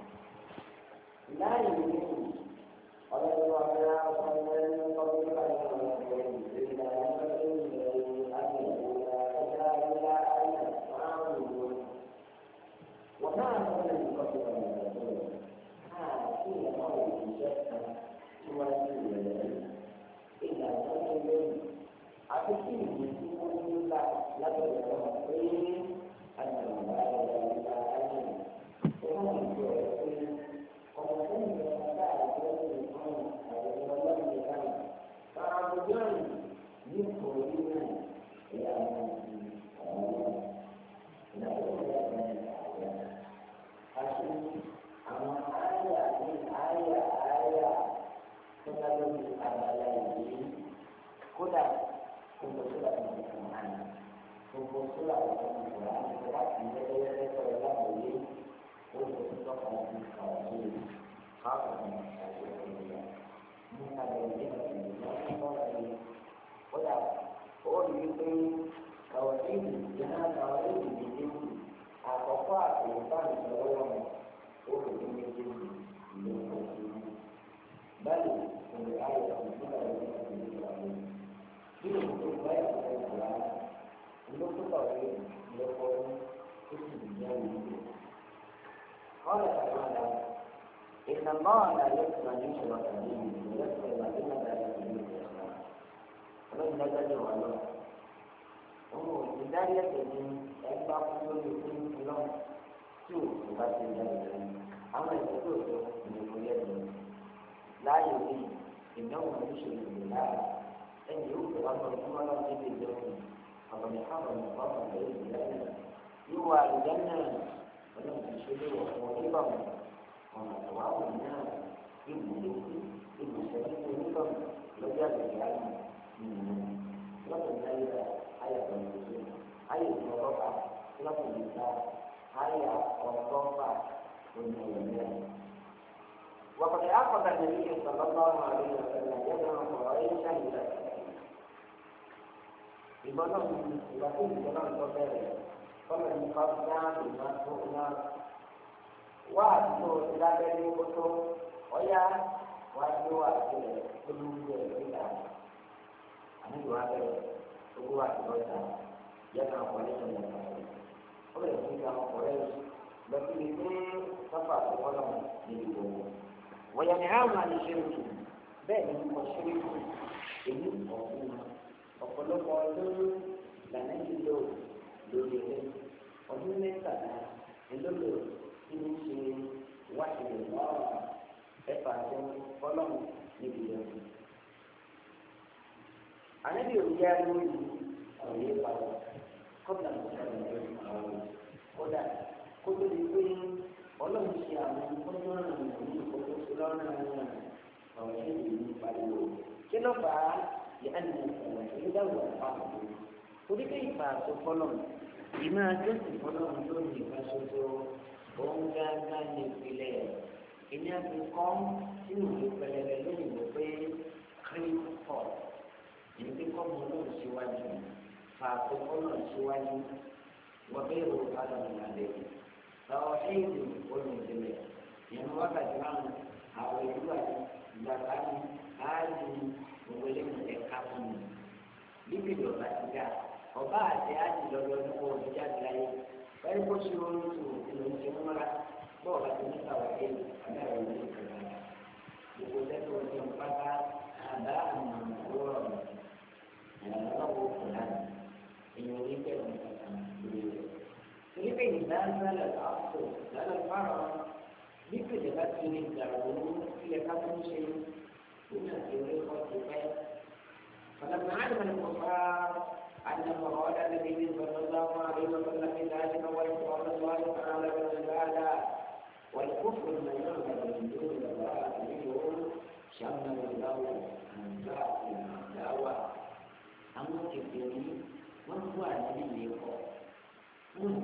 láàyè nínú ọlọ́run ọ̀gá ọ̀gá ẹni kọ́kọ́ nípa ìwọ̀n ọ̀gá ìgbésílẹ̀ ayélujára àti ìgbésílẹ̀ ẹ̀dá ẹ̀dá ayé máa ń lò. wọ́n náà ń lọ sí ìkọ́sí ọ̀gá ìgbésílẹ̀ àti ìyàwó òṣìṣẹ́ kan tí wọ́n ti rẹ̀ ìgbà tó ń lé àti kí ìwé tí wọ́n ń là lábẹ́rẹ́ ọ̀gá pé àjọ̀gbá ẹ̀dá ẹ̀dá ayé ìwọ̀n ìjọ ẹ̀ pé ọmọ tó ń lọ sí àjọ Kemudian ini kemudian yang hasil amal ayat ini ayat ayat terlalu ada lagi. Kuda untuk surat Al-Quran, untuk surat Al-Quran, surat ini dia terlalu boleh untuk surat Al-Quran. Apa yang saya katakan? Mungkin ada yang kódà ó rí i pé ọ̀rọ̀ ìlú ìyá àwọn ìlú méjèèjì àkọ́kọ́ àtẹ̀yìnbá ìṣòro wọn ó rí i méjèèjì ìlú ìkọ̀ọ̀tún. báyìí òun ayọ̀ ìdílé ìlú ìlú ìlú àwọn bí òun tó gbá ìṣòro ìgbà ìlú tó kọ̀wé lọ́kọ́ ó sì jẹ́ ìlú. wọ́n lè fà máa dà إن الله لا يسمع من شرك به ويسمع الذين لا يؤمنون ọlọ́run dájọ́ wà lọ. òun ò ti dárí ẹ̀sẹ̀ ní ẹgbàá fún lórí fún ọlọ́run tí ò tó bá ti dárí rẹ̀. àwọn ẹ̀sẹ̀ tó tó ìdìbò yẹ̀ lọ. láàyè mi ìdánwò oníṣèlú ìlú lára ẹni yóò tó wá lọ fún ọlọ́run níbi ìjọsìn ọ̀rọ̀ ní káwọn ọ̀pọ̀ ọ̀pọ̀ lórí ìlẹ́yìn. yíwọ àlùjá náà ọlọ́run ti ṣe lé wọ̀ fún onígbàmù ọ̀nà ìwáwò náà ibùdó ibùsọ̀ nínú onígbàmù lọ́jọ́ àgbẹ̀yà náà. lọ́sọ̀ náírà ayà ọ̀nàmọ̀tò ayà ọ̀rọ̀fà lọ́sọ̀ níta ayà ọ̀rọ̀fà ọ̀nàmọ̀tò. وقد أخذ النبي صلى الله عليه وسلم يدعو قريشا إلى الإسلام. ìbọ̀dọ̀ ìgbà tó ìjọba ń tọ́ bẹ̀rẹ̀ kọ́lọ̀ ní kọ́ńtà ìgbà tó ná wá àtúntò ìdábẹ́lẹ́ kótó ọ̀yá wá sí wà sílẹ̀ olúwo ẹ̀ nígbà àmì ìwà bẹ̀rẹ̀ owó àtúntò yẹ́nà ọ̀pọ̀lẹ́ tó yẹ kàwé ó lè fi ká ọ̀pọ̀lẹ́ lọ sí ibi tí sọ́fà tó wọ́n lọ́mọ níbi gbogbo. wọ̀nyẹ̀ ní àwọn àlejò bẹ́ẹ̀ ni mo ṣe é fún èyí ọ̀fun ọ̀pọ̀lọpọ̀ ọdún lànà ìlò lórí ẹ̀ ọdún mẹ́tàlá ìlólò tí ń ṣe wáṣẹ̀ lọ́wọ́ ẹ̀fà tó fọlọ́mù níbi ìjọba. ànábì òjá lórí ọ̀rẹ́ ìpàdé kọ́bìnà ìṣẹ̀lẹ̀ lórí àwọn kódà kó tó di pé ọlọ́run ṣe àwọn ọjọ́ náà ní ìkókó sí lọ́nà ọ̀rẹ́ ìlú pariwo kí ló fà á yà ní ìṣẹ̀lẹ̀ ìdáwọ̀ àpapọ̀ torí pé ìfà àtọ́fọ́lọ́ ìmọ̀ àjọsìn fọ́lọ́ lórí ìfà ṣoṣo òun gángan ní ìpìlẹ̀ ìní àti kọ́ sínú ìlú pẹlẹbẹ lórí ìwé pé kírípọ̀ èyí tí kọ́ mọ́ náà síwájú fà àtọ́fọ́lọ́ síwájú wọ́n bẹ́ẹ̀ rò padà nílẹ̀ lọ́wọ́ ṣéèdì olùdílé ìyẹn wákàtí márùn àwọn ìlú àti ìgbàgbá ní áàdì gbogbo eléyìí ẹ̀ka fún mi bíbélì ọba ti ga ọba àti áàdì lọ́dọ̀ ọdún kó ojú jáde láyé wáyé kó ṣe oorun tó ìlú ṣe ń múra bọ́ọ̀ bá ti ní sàwọ́ ẹ̀ agbára ìlú ìkàlà gbogbo sẹ́kọ̀ọ́ ọdún ọdún pátá àbá àmọ́ òwúrọ̀ ìrànlọ́wọ́ kò láti èèyàn orí bẹ́ẹ̀ ní kankan lórí rẹ̀. Torípé ìdánilálẹ̀ àpò lálẹ́ fárọ̀ nípìnlẹ̀ bá ti ní ìdàrú ilẹ̀ ká tó ń ṣe nínú àti orí kọ́ ti pẹ́. فلما علم الكفار أن مراد النبي صلى الله عليه وسلم في ذلك وإقرار الله تعالى وتعالى والكفر من يعمل من دون الله منهم شمل له أن تأتي دعوة أما كفرين من هو الذي يقول من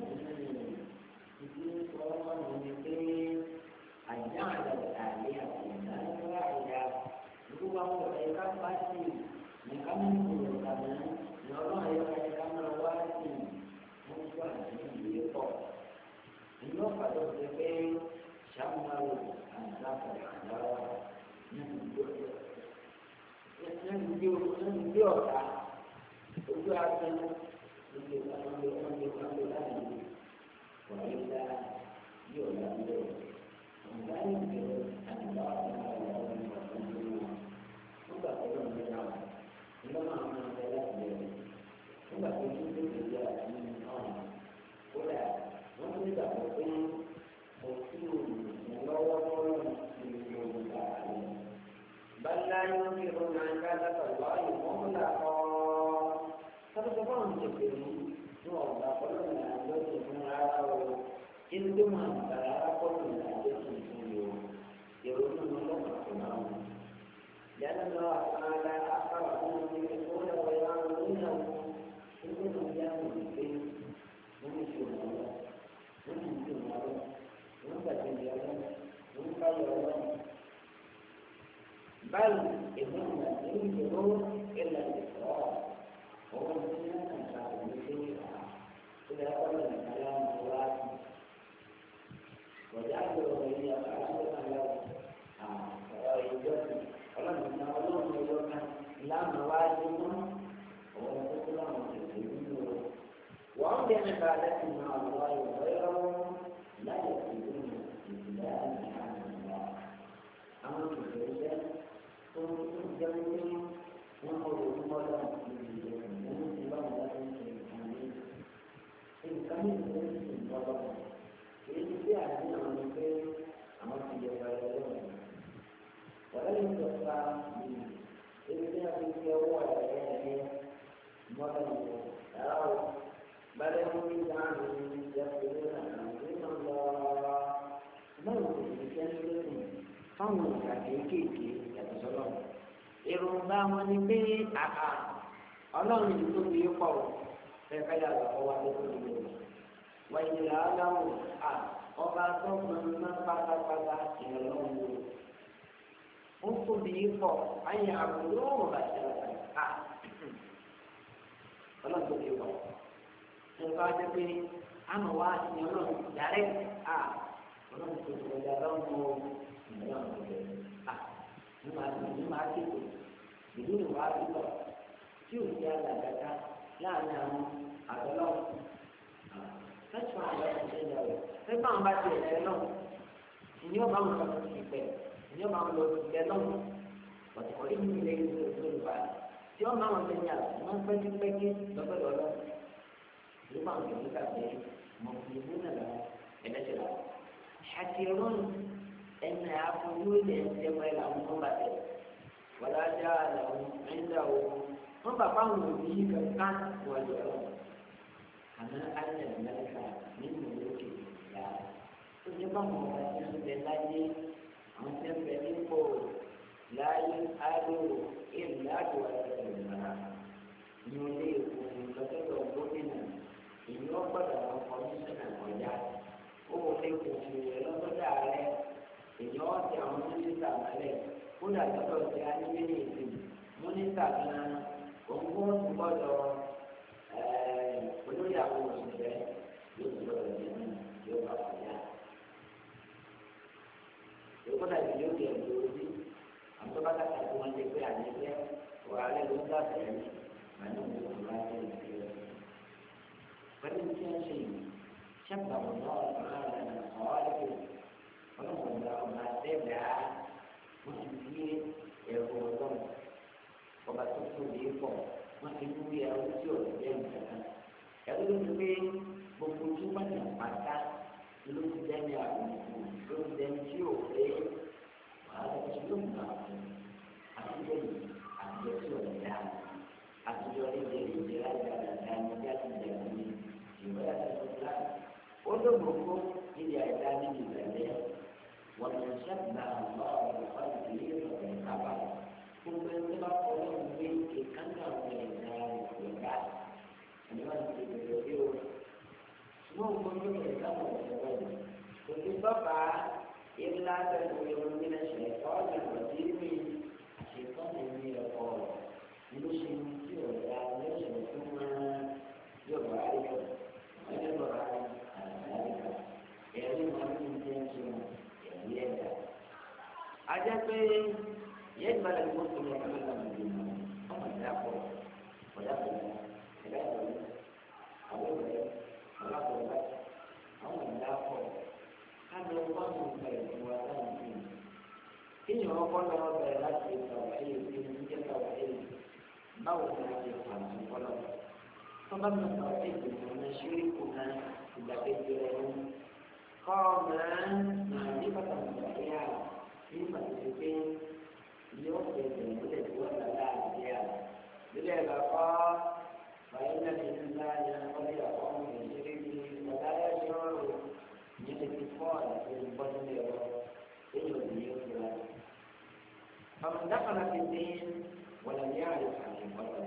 أجعل الآلهة إلها واحدة هو غير قاسي نكمل كمان نرى غير كمان واسي مصباح يقول إنه قد تبين شمل أنفاس الحجارة ننجو ننجو ojú àti ojú ìpàdé ọmọdé ọmọdé láti wàhálà yóò lábẹ́ ọ̀gá ìgbẹ́ àgbà ọ̀gá ọ̀gá ọ̀gá nígbà tó lọ ní ìyá nígbà máa ń máa bẹ láti bẹ̀rẹ̀ nígbà tó tún tó tó yẹ àti ọ̀hún kódà wọ́n tún nígbà tó pé òtún ìrànlọ́wọ́ lọ́rùn ní gbogbo ìgbà rẹ̀. bala yóò fi rún náà ká dábàá lọ́ọ̀yì mọ́múlà kọ́ sọ́dọ̀ bá wọn tètè mú ní ọ̀gá kọ́lọ́ ní àjọ tó fún rárá o inú tó máa ń gbà rárá kọ́lọ́ ní àjọ tó fún mi o èrò tó ń lọ́wọ́ tó máa ń wù. yàrá lọ àkàrà àkàrà fún mi ní ìfowópamọ́ ẹ̀rọ ìyá wọn ní ìyàwó nígbà tó ń yá wọn pé wọ́n ń ṣe wọn lọ wọ́n ń ṣe wọn lọ wọ́n gbàgbé ìyá lọ wọ́n bá yọ lọ. báyìí èmi ń gbà ní ìdúró ìlà ìfọ̀ وهو المسلم أن تعلم شيئا إذا قال الكلام الواجب وجعل الولي عاشرا له فيجوز ولم يتعلم يوما لا مواجب هو المسلم المسلمين وعند عبادة مع الله وغيره لا يكفيون ابتداء عن الله أما في الرجال كنتم جميعا وقولوا الله kami mungkin bapak ini dia hanya mungkin amat tidak berjalan. Kalau yang besar ini dia punya awal ini modal tahu pada mungkin jangan jatuhnya mungkin Allah mau demikian itu kamu jadi kiki kata Solom. Irungba menipe akal Allah itu biuko saya kaya bawa itu wáyé aláwọ̀ à ọba tó gbọ̀nà pátápátá ìrọ̀lọ́wọ́ ó tóbi pọ̀ ayé àbúrò ọ̀hún bàtà à ọlọ́dún ti pọ̀ nípa jẹ́ pé àmọ̀ wá sí ọlọ́run yàrá à ọlọ́run tó ti ọjà lọ́wọ́ ìyá ọ̀hún à ní màá ti ní màá ti pè ìlú ìwà àdúgbò tí ò sí àgbàdàgbà láàrin àwọn àdọ́lọ́wọ́. Lẹ́tọ̀ àwọn ẹ̀ṣẹ̀ ìyá rẹ̀. Nígbà wọn bá ti ẹ̀ṣẹ̀ náà, ìní ọba wọn lọ sí ìpẹ́, ìní ọba wọn lọ sí ìpẹ́ náà. Ọ̀tọ̀ orí mi lè ní olùbá. Tí wọ́n máa wọn lè ní àlọ́, wọ́n pẹ́kípẹ́kí lọ́gbẹ́dọ̀ lọ. Nígbà wọn kìí ká pé mọ̀ fún ìlú náà lọ ẹ̀lẹ́ṣẹ̀ lọ. Àti ìrún ẹ̀nà àfojú ilẹ̀ ẹ̀ṣẹ̀ pẹ́ làwọn ọmọ bàtẹ̀. Wọ́n á já àwọn ẹ̀ńdà wo wọ́n bàbá àwọn òbí yìí kankan wọ́n lọ àmọ́ ayé ẹ̀mẹ́ríkà nínú lókè ìyá tó ní báwọn ọba tí ń bẹ láyé àwọn tí ń bẹ nípò láyé àdúró èlò àdúrà ẹ̀rọ ní ilé ìwòsàn lọ́sọ̀rọ̀ gómìnà èyí wọ́n gbọ́dọ̀ àwọn kọmíṣánná kọjá ó wọlé kòtò rẹ̀ lọ́sọ̀dọ̀ ààrẹ èyí wọ́n ti àwọn mínísítà mọ́lẹ̀ kódà lọ́dọ̀ ti anílé ní ìsìn mínísítà gan òun kó ń gbọ́dọ̀ olórí àwọn òṣìṣẹ́ yóò ti gbọ́dọ̀ jẹ́ náà yóò bá kọjá. ìkọ́dà yìí yóò di ẹ̀dùn orí àwọn tó bá kàkà tó wọn lé pé àyẹ̀fẹ́ ọ̀hálẹ́ ló ń gbà bẹ̀rẹ̀ ní màánù ní òun láti ìpínlẹ̀. pẹ̀lú tí wọ́n ṣe yìí ṣàpàwọ̀ náà ọ̀hún ọ̀hún ọlọ́run ọ̀gá ọba àtẹ́gbàá wọ́n ti fi ẹ̀rọ ọlọ́run ọba tó tóbi pọ̀ wọ́n ti mú ẹ̀rọ tí ò jẹ́ nǹkan. ẹ̀rọ ló ti pé gbogbo tí wọ́n ti pàtà ló ti dẹ́ni àbùkù ló ti dẹ́ni tí ò pé wàhálà tí ló ń gbà fún àtijọ́ yìí àtijọ́ tí ò dá àtijọ́ ìjẹ́ ìjẹ́ láti àdàdà ní jáde ìjẹun ní ìwé àtẹ̀sọ́lá ó lóògbé níbi àìdá níbi ìgbàlẹ́ wọ́n ti ṣẹ́gbà lọ́wọ́ ìfọ̀dù yìí lọ́wọ́ ìkábà gbogbo ẹni tó bá kọ́ lọ́wọ́ gbé ìkànnì àwọn ẹ̀dá ìgbà ẹni wọ́n ti bẹ̀rẹ̀ bí o ṣùgbọ́n gbogbo ẹ̀dá wọn ẹ̀dá wọn kò sí bọ́bà ilá bẹ̀rẹ̀ ìròyìn nínú ṣẹ̀kọ́ ìgbà tí mi àṣetọ́ mi ní ẹ̀kọ́ ló ṣe ní tí ọ̀dà lẹ́sẹ̀ tó máa yọ̀ bá yọ̀ wọ́n yẹ̀ bọ̀ rárá àgbàlagbà ẹ̀rí wọn ní ìjẹ́ ìṣẹ́ ẹ̀rí ẹ̀dá. ajá pé yẹ́n ìbára ìwé tó lọ sí ọ̀dà ìdìbò ọmọ ìdá pọ̀ ọ̀dà pẹ̀lú ẹ̀dá pẹ̀lú àwọn ọ̀rẹ́ ọ̀làpọ̀lá àwọn ìdá pọ̀ ká lọ wá ní ìgbà ìfún wa láwọn ìlú. kínyìn ọkọ lọ́wọ́ bẹ̀rẹ̀ láti ìtàwọ̀ ẹ̀yẹ tí ó ń jẹ́ tàwọ̀ ẹ̀yẹ báwo ni a ti fà ní kọ́lọ́. tọ́ba mi sọ èdè ìmọ̀ ṣírí kù náà ìgbàkejì rẹ̀ ní. kọ́ máa máa ní pàtàkì ìgbàkejì ní pàtàkì pé yóò fẹ́ ìgbàlódé tí wọ́n lọ láàbí à. ilé ẹ̀rọ kọ́ fàyínà ní ńlá ní ọdí àkọ́mù ìṣírí bí ọ̀dáyà ṣọ́ọ̀rù ní ti fọ́ àti ìbọ́dún ẹ̀rọ èyí ò ní yóò fura. ọmọ dákàlà ti dín ولم يعرف حقيقته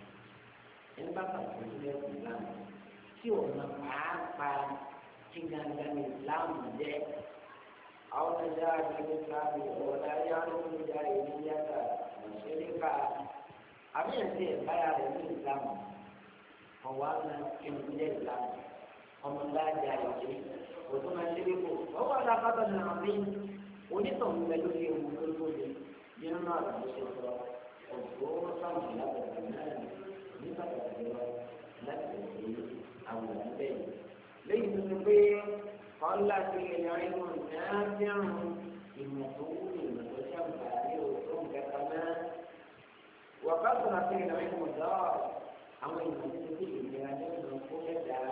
إن بقى في الإسلام سوى مقعد في جانب الإسلام ده أو نجاة الإسلام ولا يعرف الجاهلية والشركة أبي أنتي بيار الإسلام هو أنا كم الإسلام هم لا جاهلية وثم الشرك هو على قدر عظيم ونطم بلوه ومكلفه ينمى بشكل خصوصا لدى الناس بفترة لدى أو لدى ليس البيع قال في العلم نافع المسؤول المتشبع عليه كمان وكثر في العلم الدار أو المسؤول في العلم المفروض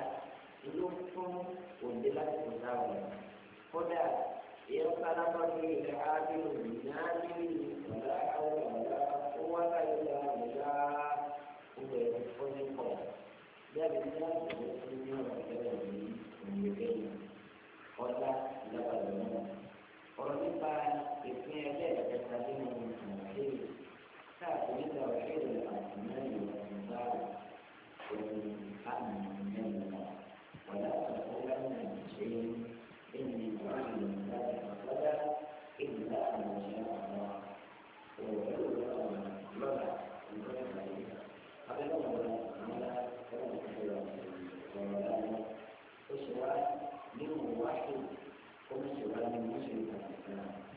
يلوكم ودلت مساوية خدا يطلب في العادل النادل ولا حول ولا قوة إلا بالله ويكون القول ذلك الناس المسلمين والكلام والمكين ولا لبد ورفع اثنين ذلك تسليم التوحيد تأتي توحيد الأسماء والصفات والأمن من الله ولا تقولن شيء إني أعلم ذلك غدا إلا أن شاء الله ويقول لنا قبل على ولا أسوأ من واحد ومسوى من مشرك الإسلام